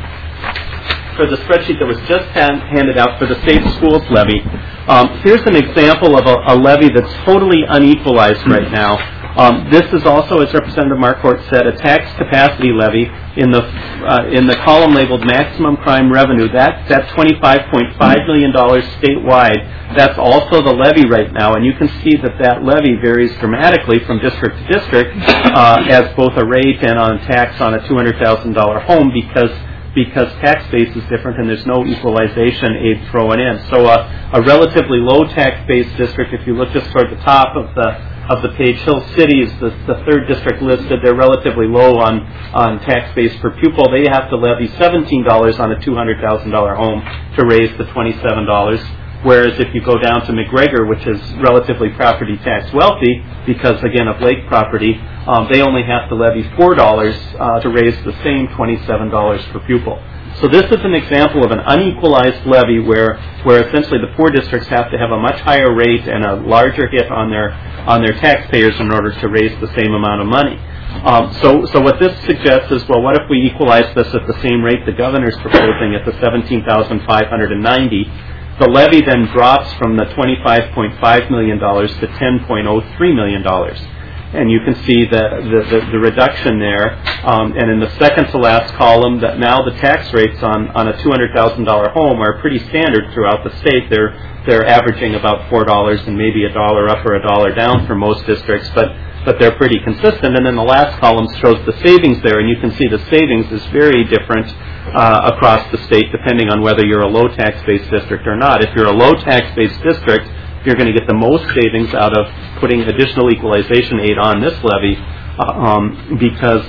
Speaker 5: for the spreadsheet that was just handed out for the Safe Schools levy, here's an example of a levy that's totally unequalized right now. This is also, as Representative Marquardt said, a tax capacity levy in the column labeled maximum crime revenue. That $25.5 million statewide, that's also the levy right now, and you can see that levy varies dramatically from district to district as both a rate and on tax on a $200,000 home because tax base is different and there's no equalization aid thrown in. So a relatively low tax base district, if you look just toward the top of the page, Hill City is the third district listed. They're relatively low on tax base per pupil. They have to levy $17 on a $200,000 home to raise the $27. Whereas if you go down to McGregor, which is relatively property tax wealthy, because again of lake property, they only have to levy $4 to raise the same $27 per pupil. So this is an example of an unequalized levy where essentially the poor districts have to have a much higher rate and a larger hit on their taxpayers in order to raise the same amount of money. So what this suggests is, well, what if we equalize this at the same rate the governor's proposing at the $17,590? The levy then drops from the $25.5 million to $10.03 million. And you can see the reduction there. And in the second to last column, that now the tax rates on a $200,000 home are pretty standard throughout the state. They're averaging about $4 and maybe $1 up or $1 down for most districts, but they're pretty consistent. And then the last column shows the savings there, and you can see the savings is very different across the state depending on whether you're a low tax-based district or not. If you're a low tax-based district, you're going to get the most savings out of putting additional equalization aid on this levy because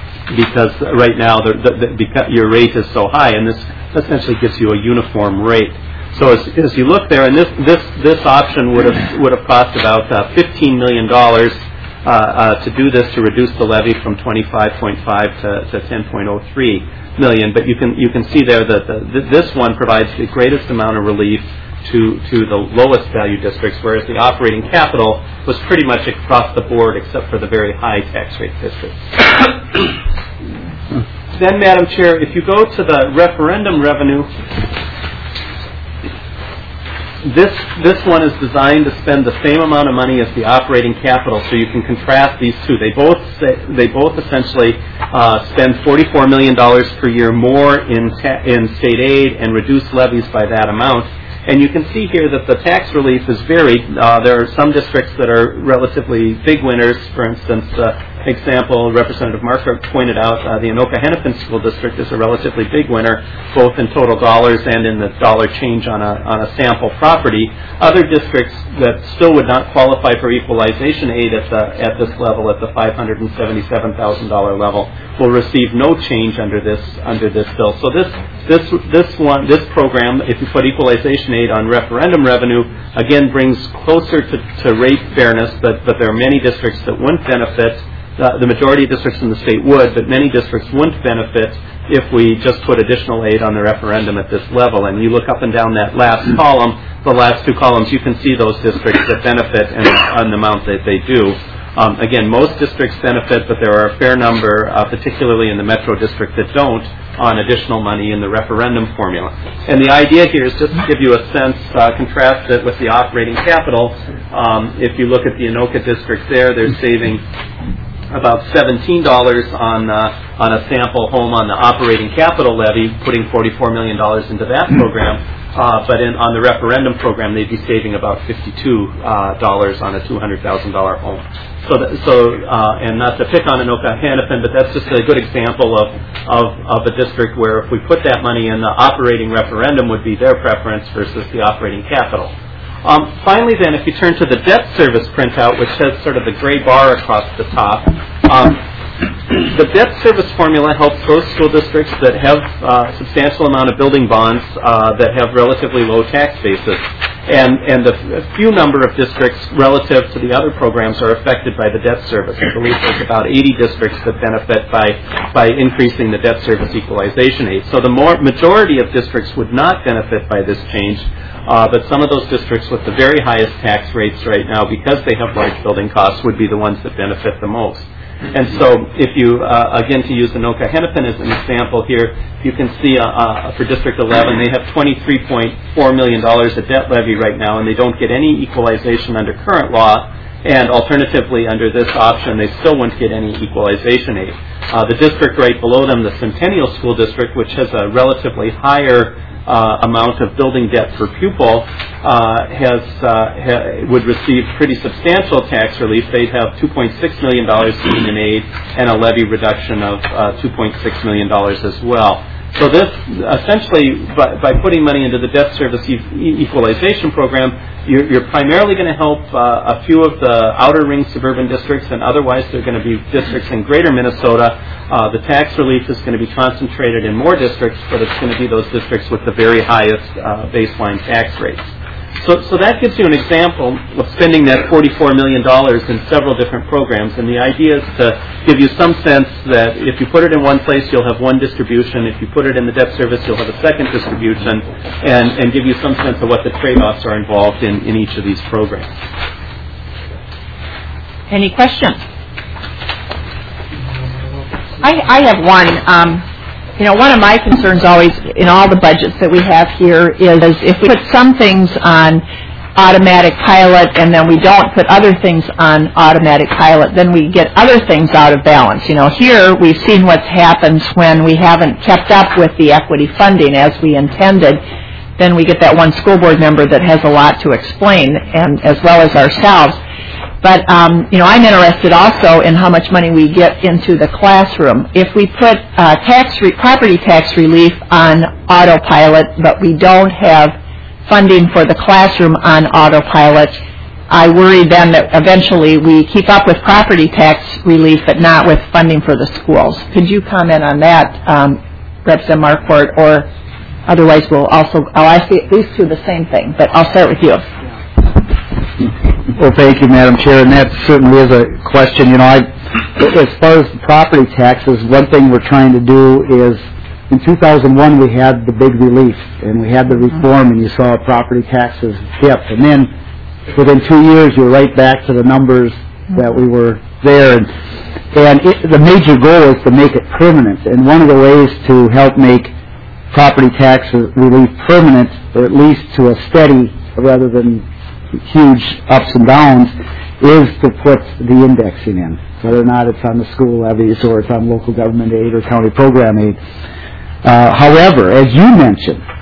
Speaker 5: right now because your rate is so high, and this essentially gives you a uniform rate. So as you look there, and this option would have cost about $15 million to do this, to reduce the levy from 25.5 to 10.03 million. But you can see there that this one provides the greatest amount of relief to the lowest value districts, whereas the operating capital was pretty much across the board except for the very high tax rate districts. Then, Madam Chair, if you go to the referendum revenue, this one is designed to spend the same amount of money as the operating capital, so you can contrast these two. They both essentially spend $44 million per year more in state aid and reduce levies by that amount. And you can see here that the tax relief is varied. There are some districts that are relatively big winners. For instance, example Representative Marquardt pointed out, the Anoka-Hennepin School District is a relatively big winner, both in total dollars and in the dollar change on a sample property. Other districts that still would not qualify for equalization aid at this level, at the $577,000 level, will receive no change under this bill. So this program, if you put equalization aid on referendum revenue, again brings closer to rate fairness. But there are many districts that wouldn't benefit. The majority of districts in the state would, but many districts wouldn't benefit if we just put additional aid on the referendum at this level. And you look up and down that last column, the last two columns, you can see those districts that benefit and the amount that they do. Again, most districts benefit, but there are a fair number, particularly in the Metro District, that don't, on additional money in the referendum formula. And the idea here is just to give you a sense, contrast it with the operating capital. If you look at the Anoka District there, they're saving about $17 on a sample home on the operating capital levy, putting $44 million into that program. But on the referendum program, they'd be saving about $52 on a $200,000 home. And not to pick on Anoka-Hennepin, but that's just a good example of a district where if we put that money in, the operating referendum would be their preference versus the operating capital. Finally, then, if you turn to the debt service printout, which has sort of the gray bar across the top, the debt service formula helps those school districts that have a substantial amount of building bonds that have relatively low tax basis. And the few number of districts relative to the other programs are affected by the debt service. I believe there's about 80 districts that benefit by increasing the debt service equalization aid. So the majority of districts would not benefit by this change. But some of those districts with the very highest tax rates right now, because they have large building costs, would be the ones that benefit the most. And so if you, again, to use Anoka-Hennepin as an example here, you can see for District 11, they have $23.4 million of debt levy right now, and they don't get any equalization under current law. And alternatively, under this option, they still wouldn't get any equalization aid. The district right below them, the Centennial School District, which has a relatively higher amount of building debt per pupil, would receive pretty substantial tax relief. They'd have $2.6 million in aid and a levy reduction of $2.6 million as well. So this, essentially, by putting money into the debt service equalization program, you're primarily going to help a few of the outer ring suburban districts, and otherwise they're going to be districts in greater Minnesota. The tax relief is going to be concentrated in more districts, but it's going to be those districts with the very highest baseline tax rates. So that gives you an example of spending that $44 million in several different programs, and the idea is to give you some sense that if you put it in one place, you'll have one distribution. If you put it in the debt service, you'll have a second distribution, and give you some sense of what the trade-offs are involved in each of these programs.
Speaker 1: Any questions? I have one. One of my concerns always in all the budgets that we have here is if we put some things on automatic pilot and then we don't put other things on automatic pilot, then we get other things out of balance. Here we've seen what's happened when we haven't kept up with the equity funding as we intended. Then we get that one school board member that has a lot to explain, and as well as ourselves. But, I'm interested also in how much money we get into the classroom. If we put property tax relief on autopilot, but we don't have funding for the classroom on autopilot, I worry then that eventually we keep up with property tax relief, but not with funding for the schools. Could you comment on that, Representative Marquardt, or otherwise I'll ask these two the same thing, but I'll start with you.
Speaker 3: Well, thank you, Madam Chair, and that certainly is a question. As far as the property taxes, one thing we're trying to do is, in 2001 we had the big relief, and we had the reform, and you saw property taxes dip. And then within 2 years, you're right back to the numbers that we were there. And the major goal is to make it permanent. And one of the ways to help make property tax relief permanent, or at least to a steady rather than huge ups and downs, is to put the indexing in, whether or not it's on the school levies or it's on local government aid or county program aid. However, as you mentioned,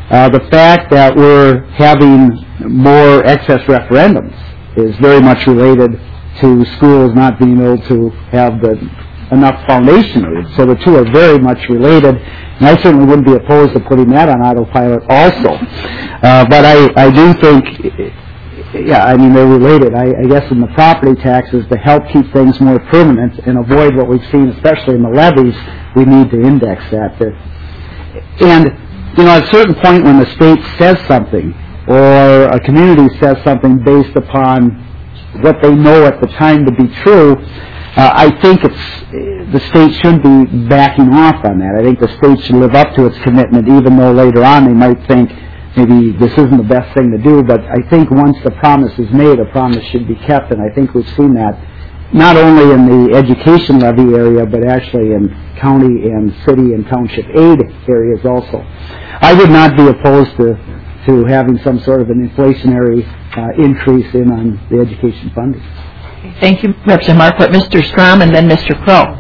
Speaker 3: The fact that we're having more excess referendums is very much related to schools not being able to have enough foundation aid. So the two are very much related, and I certainly wouldn't be opposed to putting that on autopilot also. But I do think, they're related. I guess in the property taxes, to help keep things more permanent and avoid what we've seen, especially in the levies, we need to index that. And, at a certain point when the state says something, or a community says something based upon what they know at the time to be true, I think the state shouldn't be backing off on that. I think the state should live up to its commitment, even though later on they might think maybe this isn't the best thing to do. But I think once the promise is made, a promise should be kept, and I think we've seen that not only in the education levy area, but actually in county and city and township aid areas also. I would not be opposed to having some sort of an inflationary increase on the education funding.
Speaker 1: Thank you, Representative Marquardt. Mr. Strom and then Mr. Crow.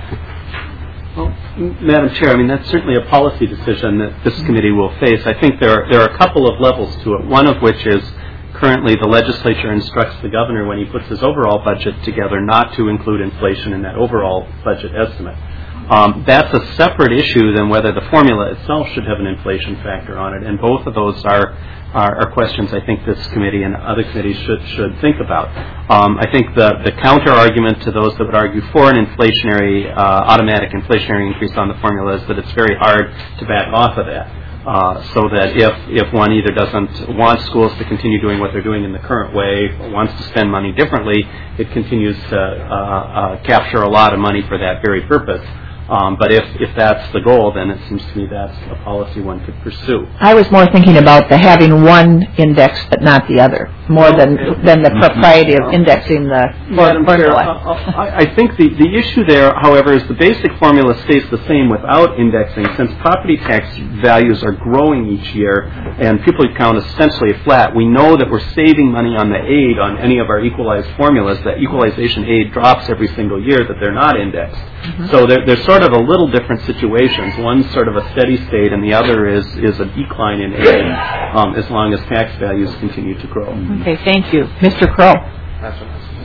Speaker 5: Well, Madam Chair, that's certainly a policy decision that this committee will face. I think there are a couple of levels to it, one of which is currently the legislature instructs the governor when he puts his overall budget together not to include inflation in that overall budget estimate. That's a separate issue than whether the formula itself should have an inflation factor on it, and both of those are questions I think this committee and other committees should think about. I think the counter argument to those that would argue for an automatic inflationary increase on the formula is that it's very hard to back off of that. So that if one either doesn't want schools to continue doing what they're doing in the current way or wants to spend money differently, it continues to capture a lot of money for that very purpose. But if that's the goal, then it seems to me that's a policy one could pursue.
Speaker 1: I was more thinking about the having one index but not the other, more than the propriety of indexing the formula.
Speaker 5: I think the issue there, however, is the basic formula stays the same without indexing, since property tax values are growing each year and people count essentially flat. We know that we're saving money on the aid on any of our equalized formulas. That equalization aid drops every single year that they're not indexed. Mm-hmm. So they're sort of a little different situations. One's sort of a steady state, and the other is a decline in aid as long as tax values continue to grow.
Speaker 1: Okay, thank you. Mr. Crow.
Speaker 5: That's what I was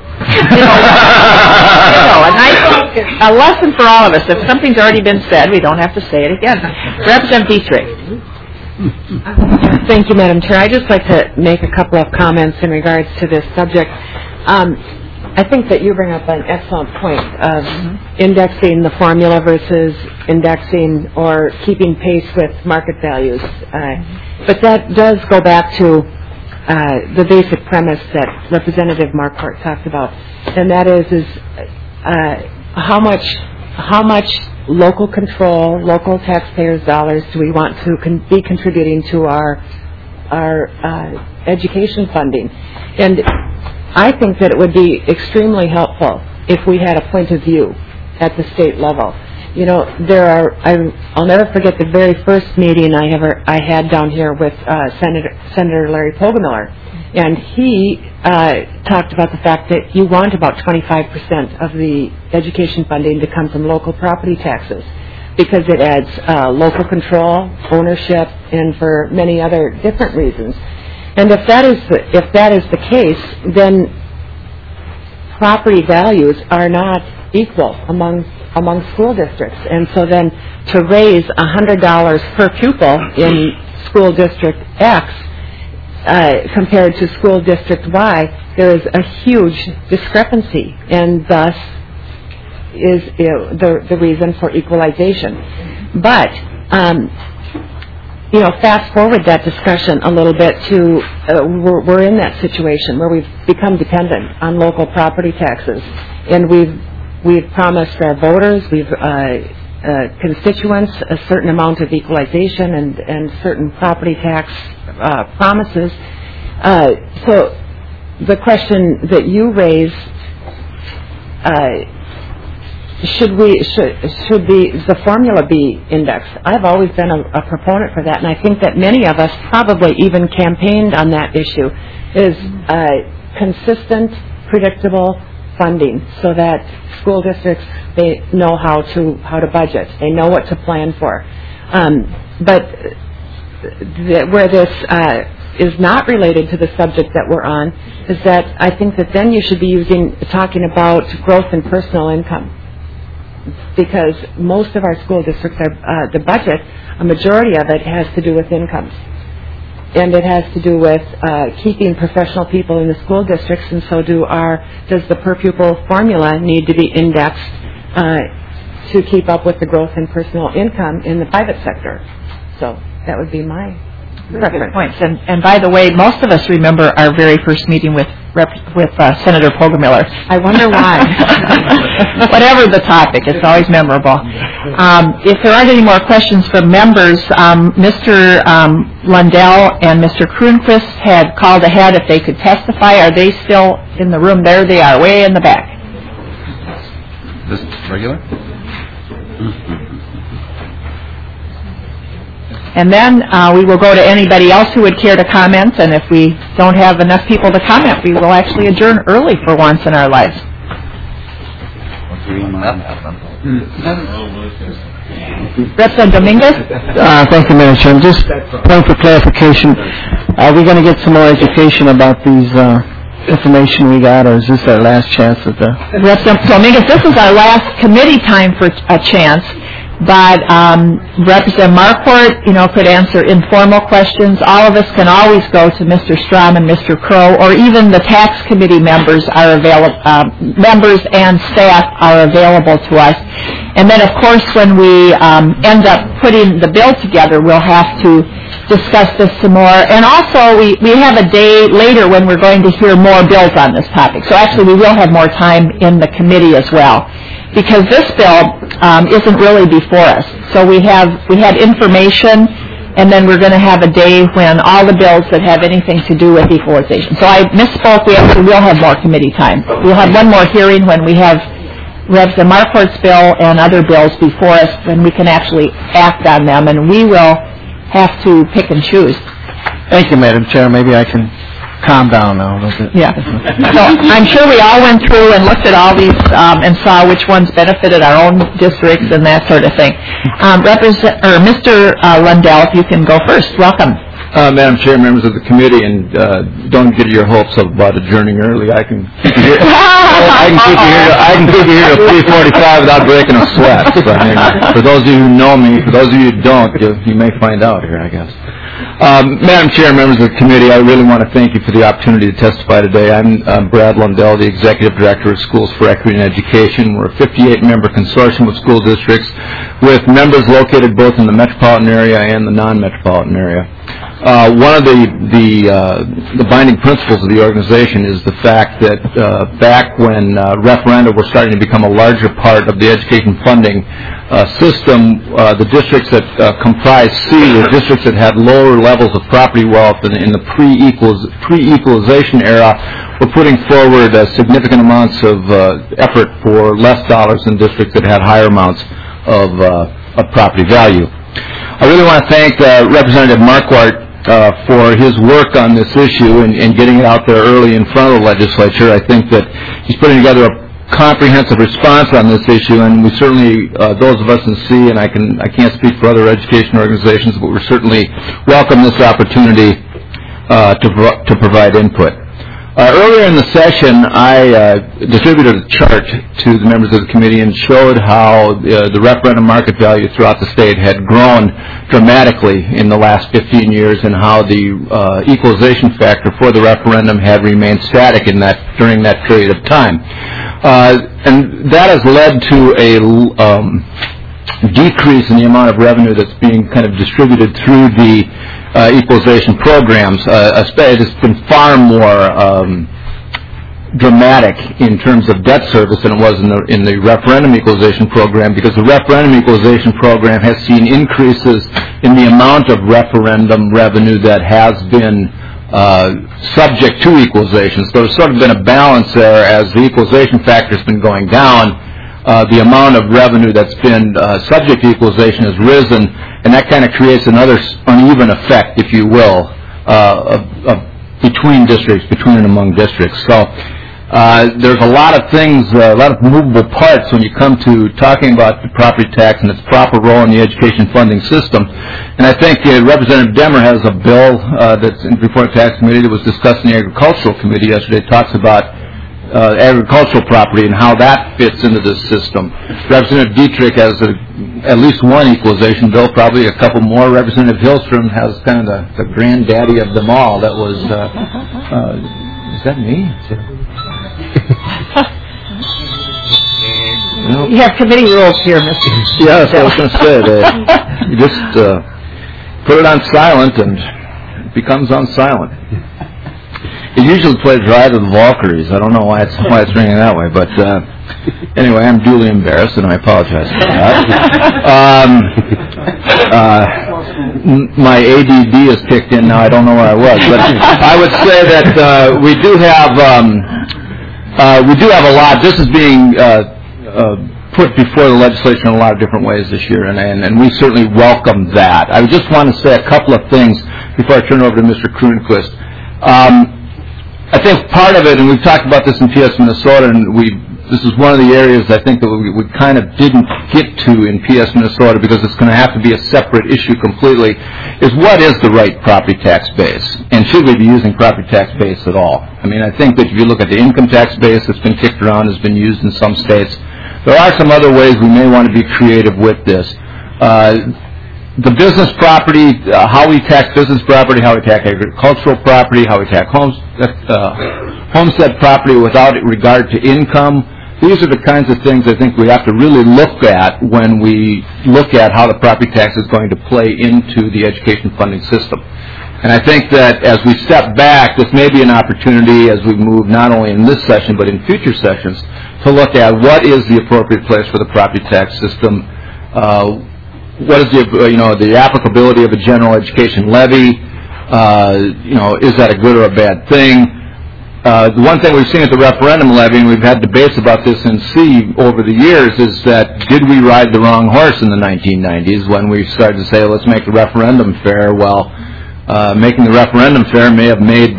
Speaker 1: and I think a lesson for all of us. If something's already been said, we don't have to say it again. Representative Dietrich.
Speaker 10: Thank you, Madam Chair. I'd just like to make a couple of comments in regards to this subject. I think that you bring up an excellent point of indexing the formula versus indexing or keeping pace with market values. But that does go back to the basic premise that Representative Marquardt talked about, and that is how much local control, local taxpayers' dollars do we want to be contributing to our education funding. And I think that it would be extremely helpful if we had a point of view at the state level. I'll never forget the very first meeting I had down here with Senator Larry Poggemiller, and he talked about the fact that you want about 25% of the education funding to come from local property taxes, because it adds local control, ownership, and for many other different reasons. And if that is the case, then property values are not equal among school districts. And so then to raise $100 per pupil in school district X compared to school district Y, there is a huge discrepancy, and thus is the reason for equalization. But fast forward that discussion a little bit to we're in that situation where we've become dependent on local property taxes, and we've promised our voters, constituents, a certain amount of equalization and certain property tax promises. So the question that you raise, should the formula be indexed? I've always been a proponent for that, and I think that many of us probably even campaigned on that issue, is consistent, predictable funding, so that school districts, they know how to budget, they know what to plan for. But where this is not related to the subject that we're on, is that I think that then you should be talking about growth in personal income. Because most of our school districts, the budget, a majority of it has to do with incomes. And it has to do with keeping professional people in the school districts, and so does the per pupil formula need to be indexed to keep up with the growth in personal income in the private sector. So that would be my
Speaker 1: Good points. And by the way, most of us remember our very first meeting with Senator Poggemiller.
Speaker 10: I wonder why.
Speaker 1: Whatever the topic, it's always memorable. If there aren't any more questions from members, Mr. Lundell and Mr. Kroonquist had called ahead if they could testify. Are they still in the room? There they are, way in the back.
Speaker 2: This regular?
Speaker 1: And then we will go to anybody else who would care to comment, and if we don't have enough people to comment, we will actually adjourn early for once in our lives. Representative Dominguez?
Speaker 11: Thank you, Madam Chairman. Just point for clarification, are we going to get some more education about these information we got, or is this our last chance at the...
Speaker 1: Representative Dominguez, this is our last committee time for a chance. But Representative Marquardt, could answer informal questions. All of us can always go to Mr. Strom and Mr. Crow, or even the tax committee members are members and staff are available to us. And then, of course, when we end up putting the bill together, we'll have to discuss this some more. And also, we have a day later when we're going to hear more bills on this topic. So actually, we will have more time in the committee as well, because this bill isn't really before us. So we had information, and then we're going to have a day when all the bills that have anything to do with equalization. So I misspoke. We actually will have more committee time. We'll have one more hearing when we have Representative Marquardt's bill and other bills before us, when we can actually act on them, and we will have to pick and choose.
Speaker 11: Thank you, Madam Chair. Maybe I can calm down now a little bit.
Speaker 1: Yeah. So I'm sure we all went through and looked at all these and saw which ones benefited our own districts and that sort of thing. Mr. Lundell, if you can go first. Welcome.
Speaker 6: Madam Chair, members of the committee, and don't get your hopes up about adjourning early. I can keep you here. I can keep you here at 3:45 without breaking a sweat. So, I mean, for those of you who know me, for those of you who don't, you may find out here, I guess. Madam Chair, members of the committee, I really want to thank you for the opportunity to testify today. I'm Brad Lundell, the Executive Director of Schools for Equity and Education. We're a 58-member consortium of school districts with members located both in the metropolitan area and the non-metropolitan area. One of the binding principles of the organization is the fact that back when referenda were starting to become a larger part of the education funding system, the districts that comprised C were districts that had lower levels of property wealth in the pre-equalization era were putting forward significant amounts of effort for less dollars than districts that had higher amounts of property value. I really want to thank Representative Marquardt for his work on this issue and getting it out there early in front of the legislature. I think that he's putting together a comprehensive response on this issue, and we certainly, those of us in C, and I can't speak for other education organizations, but we certainly welcome this opportunity to provide input. Earlier in the session, I distributed a chart to the members of the committee and showed how the referendum market value throughout the state had grown dramatically in the last 15 years, and how the equalization factor for the referendum had remained static during that period of time. And that has led to a decrease in the amount of revenue that's being kind of distributed through the equalization programs. It's been far more dramatic in terms of debt service than it was in the referendum equalization program, because the referendum equalization program has seen increases in the amount of referendum revenue that has been subject to equalization. So there's sort of been a balance there. As the equalization factor has been going down, the amount of revenue that's been subject to equalization has risen, and that kind of creates another uneven effect, if you will, between districts, between and among districts. So
Speaker 12: There's a lot of things, a lot of movable parts when you come to talking about the property tax and its proper role in the education funding system. And I think Representative Demmer has a bill that's before the tax committee that was discussed in the agricultural committee yesterday. It talks about agricultural property and how that fits into this system. Representative Dietrich has at least one equalization bill, probably a couple more. Representative Hillstrom has kind of the granddaddy of them all. That was, is that me?
Speaker 1: You have committee rules here, Mr.
Speaker 12: Yes, I was going to say that. You just put it on silent and it becomes unsilent. It usually plays right with the Valkyries. I don't know why it's ringing that way, but anyway, I'm duly embarrassed, and I apologize for that. My ADD has kicked in now. I don't know where I was, but I would say that we do have a lot. This is being put before the legislature in a lot of different ways this year, and we certainly welcome that. I just want to say a couple of things before I turn it over to Mr. Kronquist. I think part of it, and we've talked about this in PS Minnesota, and this is one of the areas I think that we kind of didn't get to in PS Minnesota because it's going to have to be a separate issue completely, is what is the right property tax base? And should we be using property tax base at all? I mean, I think that if you look at the income tax base that's been kicked around, has been used in some states, there are some other ways we may want to be creative with this. The business property, how we tax business property, how we tax agricultural property, how we tax homestead property without regard to income. These are the kinds of things I think we have to really look at when we look at how the property tax is going to play into the education funding system. And I think that as we step back, this may be an opportunity as we move not only in this session but in future sessions to look at what is the appropriate place for the property tax system. What is the applicability of a general education levy? Is that a good or a bad thing? The one thing we've seen at the referendum levy, and we've had debates about this in C over the years, is that did we ride the wrong horse in the 1990s when we started to say, let's make the referendum fair? Well, making the referendum fair may have made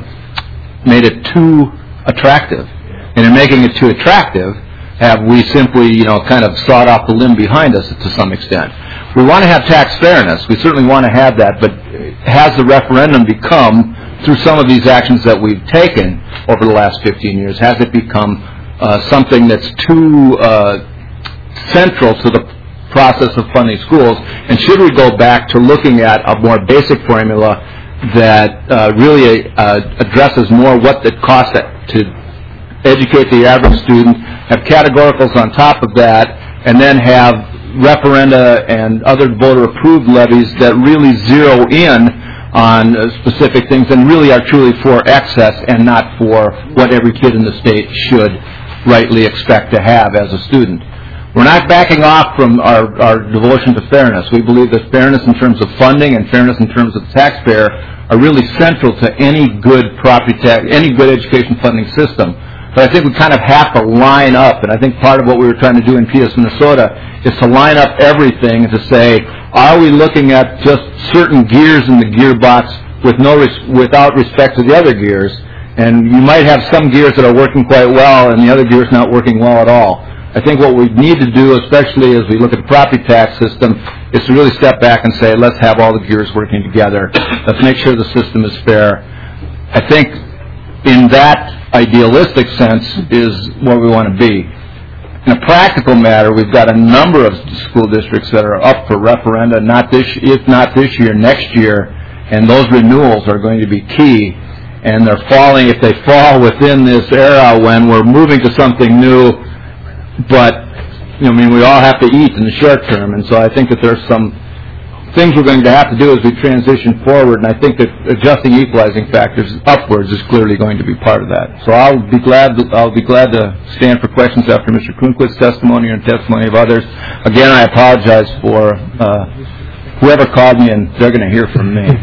Speaker 12: it too attractive. And in making it too attractive, have we simply, kind of sawed off the limb behind us to some extent? We want to have tax fairness. We certainly want to have that, but has the referendum become, through some of these actions that we've taken over the last 15 years, has it become something that's too central to the process of funding schools? And should we go back to looking at a more basic formula that really addresses more what it costs to educate the average student, have categoricals on top of that, and then have referenda and other voter-approved levies that really zero in on specific things and really are truly for excess and not for what every kid in the state should rightly expect to have as a student. We're not backing off from our devotion to fairness. We believe that fairness in terms of funding and fairness in terms of the taxpayer are really central to any good property tax, any good education funding system. But I think we kind of have to line up, and I think part of what we were trying to do in PS Minnesota is to line up everything and to say, are we looking at just certain gears in the gearbox without respect to the other gears? And you might have some gears that are working quite well and the other gears not working well at all. I think what we need to do, especially as we look at the property tax system, is to really step back and say, let's have all the gears working together. Let's make sure the system is fair. I think in that idealistic sense is where we want to be. In a practical matter, we've got a number of school districts that are up for referenda, if not this year, next year, and those renewals are going to be key. And they're falling, if they fall within this era when we're moving to something new, but, we all have to eat in the short term, and so I think that there's some things we're going to have to do as we transition forward, and I think that adjusting equalizing factors upwards is clearly going to be part of that. So I'll be glad to stand for questions after Mr. Kronquist's testimony and testimony of others. Again, I apologize for whoever called me, and they're going to hear from me.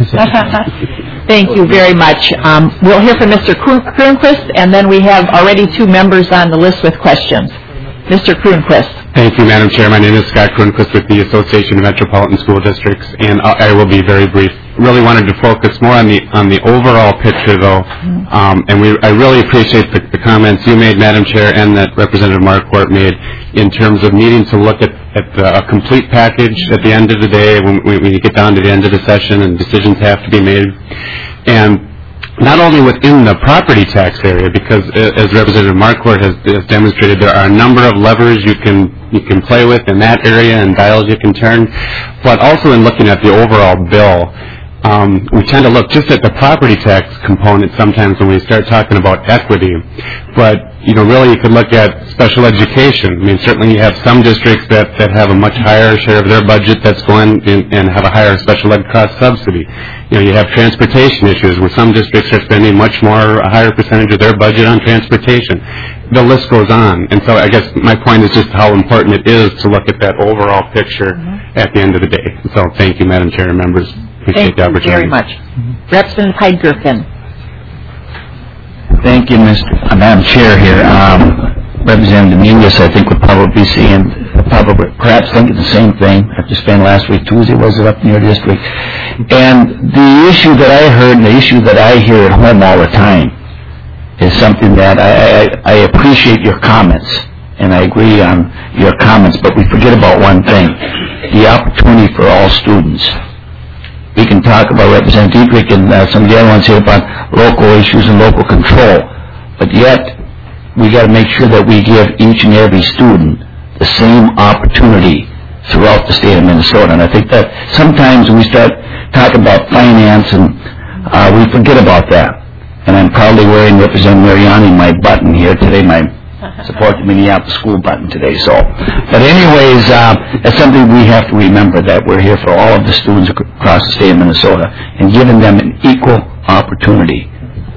Speaker 1: Thank you very much. We'll hear from Mr. Kronquist, and then we have already 2 members on the list with questions. Mr. Kronquist.
Speaker 13: Thank you, Madam Chair. My name is Scott Grunquist with the Association of Metropolitan School Districts, and I will be very brief. Really wanted to focus more on the overall picture, though, I really appreciate the comments you made, Madam Chair, and that Representative Marquardt made in terms of needing to look at a complete package at the end of the day when you get down to the end of the session and decisions have to be made. And not only within the property tax area, because as Representative Marquardt has demonstrated, there are a number of levers you can play with in that area and dials you can turn, but also in looking at the overall bill. We tend to look just at the property tax component sometimes when we start talking about equity, but really you could look at special education. I mean, certainly you have some districts that have a much higher share of their budget that's going and have a higher special ed cost subsidy. You have transportation issues where some districts are spending a higher percentage of their budget on transportation. The list goes on. And so I guess my point is just how important it is to look at that overall picture at the end of the day. So thank you, Madam Chair and members. Appreciate the opportunity.
Speaker 1: Thank you very much. Representative Hyde-Gerken.
Speaker 8: Thank you, Madam Chair here. Representative Mungus, I think, would probably perhaps thinking the same thing after spending last week, Tuesday, was it, up in your district? And the issue that I heard and the issue that I hear at home all the time is something that I appreciate your comments, and I agree on your comments, but we forget about one thing, the opportunity for all students. We can talk about Representative Dietrich and some of the other ones here about local issues and local control, but yet we got to make sure that we give each and every student the same opportunity throughout the state of Minnesota. And I think that sometimes when we start talking about finance and we forget about that. And I'm proudly wearing Representative Mariani my button here today, my support the Minneapolis school button today. So, but anyways, that's something we have to remember, that we're here for all of the students across the state of Minnesota and giving them an equal opportunity.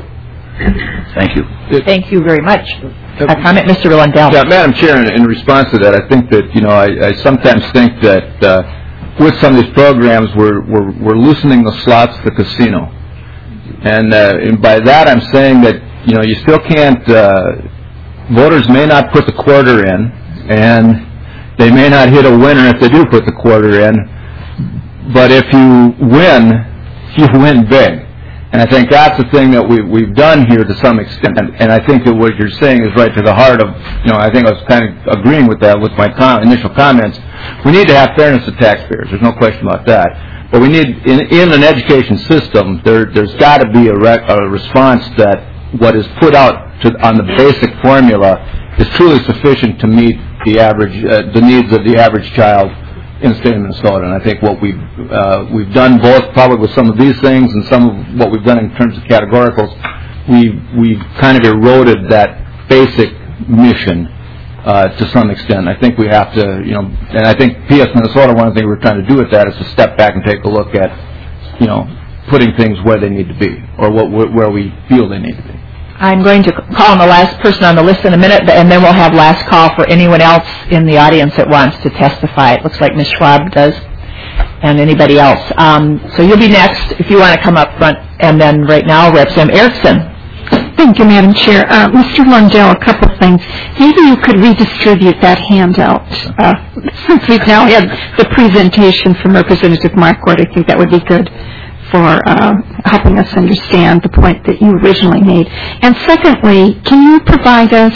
Speaker 8: Thank you.
Speaker 1: Thank you very much. A comment, Mr. Lundell.
Speaker 12: Yeah, Madam Chair, in response to that, I think that I sometimes think that with some of these programs, we're loosening the slots to the casino, and by that I'm saying that you still can't. Voters may not put the quarter in, and they may not hit a winner if they do put the quarter in. But if you win big. And I think that's the thing that we've done here to some extent. And I think that what you're saying is right to the heart of, I think I was kind of agreeing with that with my initial comments. We need to have fairness to taxpayers. There's no question about that. But we need, in an education system, there's got to be a response that what is put out on the basic formula is truly sufficient to meet the needs of the average child in the state of Minnesota. And I think what we've done both probably with some of these things and some of what we've done in terms of categoricals, we've kind of eroded that basic mission to some extent. I think we have to, and I think PS Minnesota, one of the things we're trying to do with that is to step back and take a look at, putting things where they need to be or where we feel they need to be.
Speaker 1: I'm going to call on the last person on the list in a minute, and then we'll have last call for anyone else in the audience that wants to testify. It looks like Ms. Schwab does, and anybody else. So you'll be next if you want to come up front, and then right now, Representative Erickson.
Speaker 4: Thank you, Madam Chair. Mr. Lundell, a couple of things. Maybe you could redistribute that handout. Since we've now had the presentation from Representative Marquardt, I think that would be good for helping us understand the point that you originally made. And secondly, can you provide us,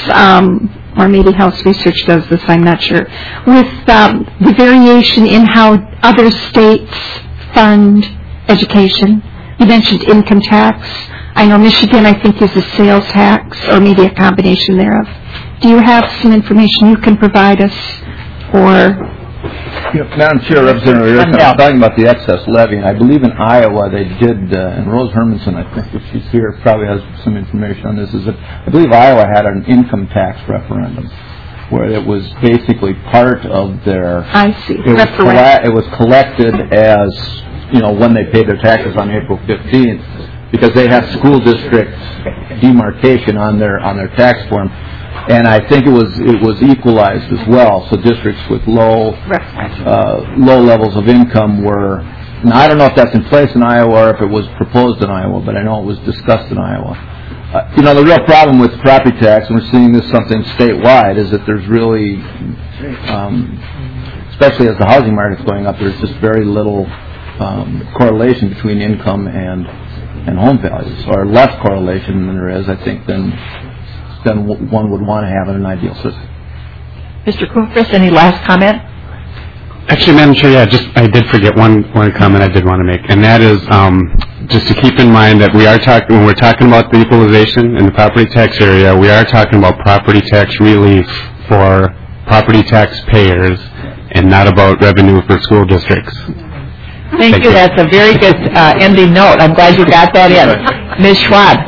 Speaker 4: or maybe House Research does this, I'm not sure, with the variation in how other states fund education? You mentioned income tax. I know Michigan, I think, is a sales tax, or maybe a combination thereof. Do you have some information you can provide us, or...
Speaker 12: Madam Chair, Representative Erickson, I'm talking about the excess levy, and I believe in Iowa they did, and Rose Hermanson, I think, if she's here, probably has some information on this, is that I believe Iowa had an income tax referendum where it was basically part of their...
Speaker 4: I see.
Speaker 12: It was collected as, when they paid their taxes on April 15th, because they have school district demarcation on their tax form. And I think it was equalized as well. So districts with low levels of income were Now, I don't know if that's in place in Iowa or if it was proposed in Iowa, but I know it was discussed in Iowa. The real problem with property tax, and we're seeing this something statewide, is that there's really, especially as the housing market's going up, there's just very little correlation between income and home values, or less correlation than there is, I think, than one would want to have in an ideal system.
Speaker 1: Mr. Kuhnfrist, any last comment?
Speaker 13: Actually, Madam Chair, I did forget one comment I did want to make, and that is just to keep in mind that when we're talking about the equalization in the property tax area, we are talking about property tax relief for property tax payers and not about revenue for school districts.
Speaker 1: Thank you. That's a very good ending note. I'm glad you got that in. Ms. Schwab.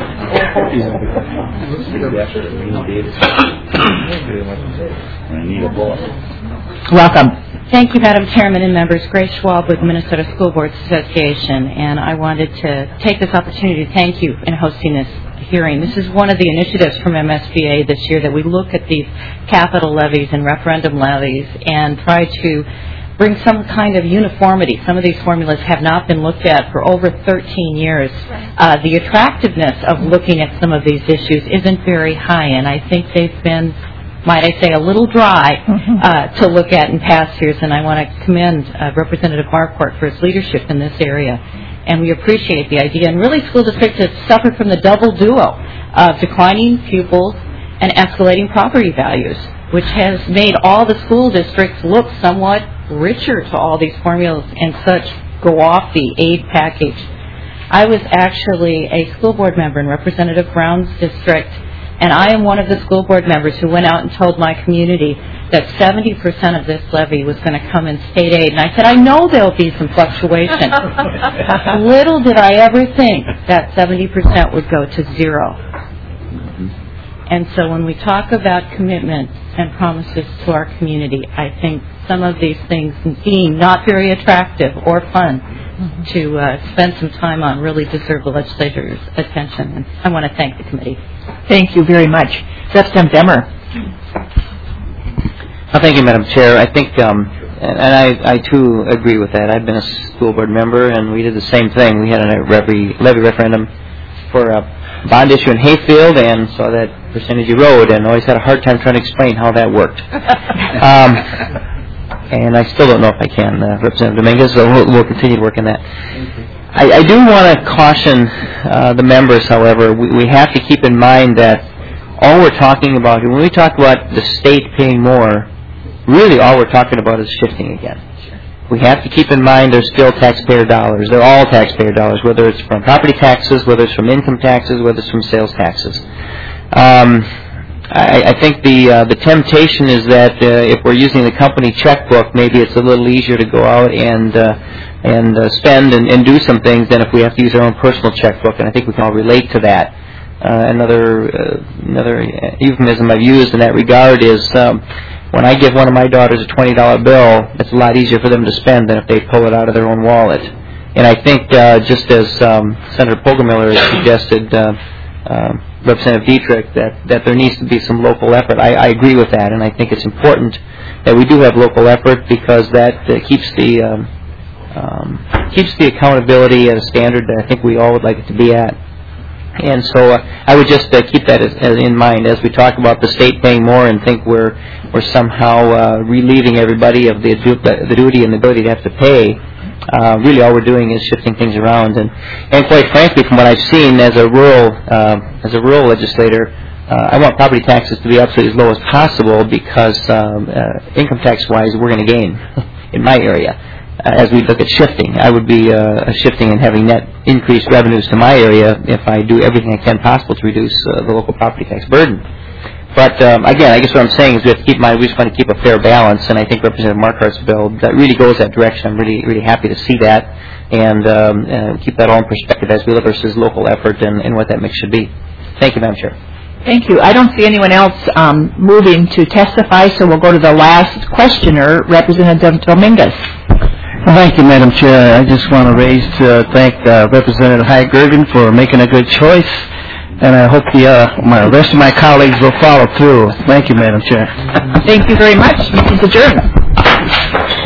Speaker 1: Welcome.
Speaker 14: Thank you, Madam Chairman and members. Grace Schwab with Minnesota School Boards Association, and I wanted to take this opportunity to thank you in hosting this hearing. This is one of the initiatives from MSBA this year that we look at these capital levies and referendum levies and try to bring some kind of uniformity. Some of these formulas have not been looked at for over 13 years. The attractiveness of looking at some of these issues isn't very high, and I think they've been, might I say, a little dry to look at in past years, and I want to commend Representative Marquardt for his leadership in this area. And we appreciate the idea. And really, school districts have suffered from the double duo of declining pupils and escalating property values, which has made all the school districts look somewhat richer to all these formulas and such go off the aid package. I was actually a school board member in Representative Brown's district, and I am one of the school board members who went out and told my community that 70% of this levy was going to come in state aid. And I said, I know there'll be some fluctuation. Little did I ever think that 70% would go to zero. And so when we talk about commitments and promises to our community, I think some of these things being not very attractive or fun to spend some time on really deserve the legislature's attention. And I want to thank the committee.
Speaker 1: Thank you very much. Representative Demmer.
Speaker 9: Thank you, Madam Chair. I think, and I too agree with that. I've been a school board member, and we did the same thing. We had a levy referendum for a bond issue in Hayfield, and saw that percentage erode, and always had a hard time trying to explain how that worked. And I still don't know if I can, Representative Dominguez, so we'll continue to work on that. I do want to caution the members, however, we have to keep in mind that all we're talking about, when we talk about the state paying more, really all we're talking about is shifting again. We have to keep in mind there's still taxpayer dollars. They're all taxpayer dollars, whether it's from property taxes, whether it's from income taxes, whether it's from sales taxes. I think the temptation is that if we're using the company checkbook, maybe it's a little easier to go out and spend and do some things than if we have to use our own personal checkbook, and I think we can all relate to that. Another euphemism I've used in that regard is when I give one of my daughters a $20 bill, it's a lot easier for them to spend than if they pull it out of their own wallet. And I think just as Senator Poggemiller has suggested, Representative Dietrich, that there needs to be some local effort. I agree with that, and I think it's important that we do have local effort because that keeps the accountability at a standard that I think we all would like it to be at. And so I would just keep that in mind as we talk about the state paying more and think we're somehow relieving everybody of the duty and the ability to have to pay. Really, all we're doing is shifting things around, and quite frankly, from what I've seen as a rural legislator, I want property taxes to be absolutely as low as possible because income tax-wise, we're going to gain in my area. As we look at shifting, I would be shifting and having net increased revenues to my area if I do everything I can possible to reduce the local property tax burden. But again, I guess what I'm saying is we have to keep in mind we just want to keep a fair balance, and I think Representative Marquardt's bill that really goes that direction. I'm really happy to see that, and keep that all in perspective as we look versus local effort and what that mix should be. Thank you, Madam Chair.
Speaker 1: Thank you. I don't see anyone else moving to testify, so we'll go to the last questioner, Representative Dominguez.
Speaker 11: Well, thank you, Madam Chair. I just want to thank Representative Hyde-Gergen for making a good choice, and I hope the rest of my colleagues will follow through. Thank you, Madam Chair.
Speaker 1: Thank you very much. Meeting is adjourned.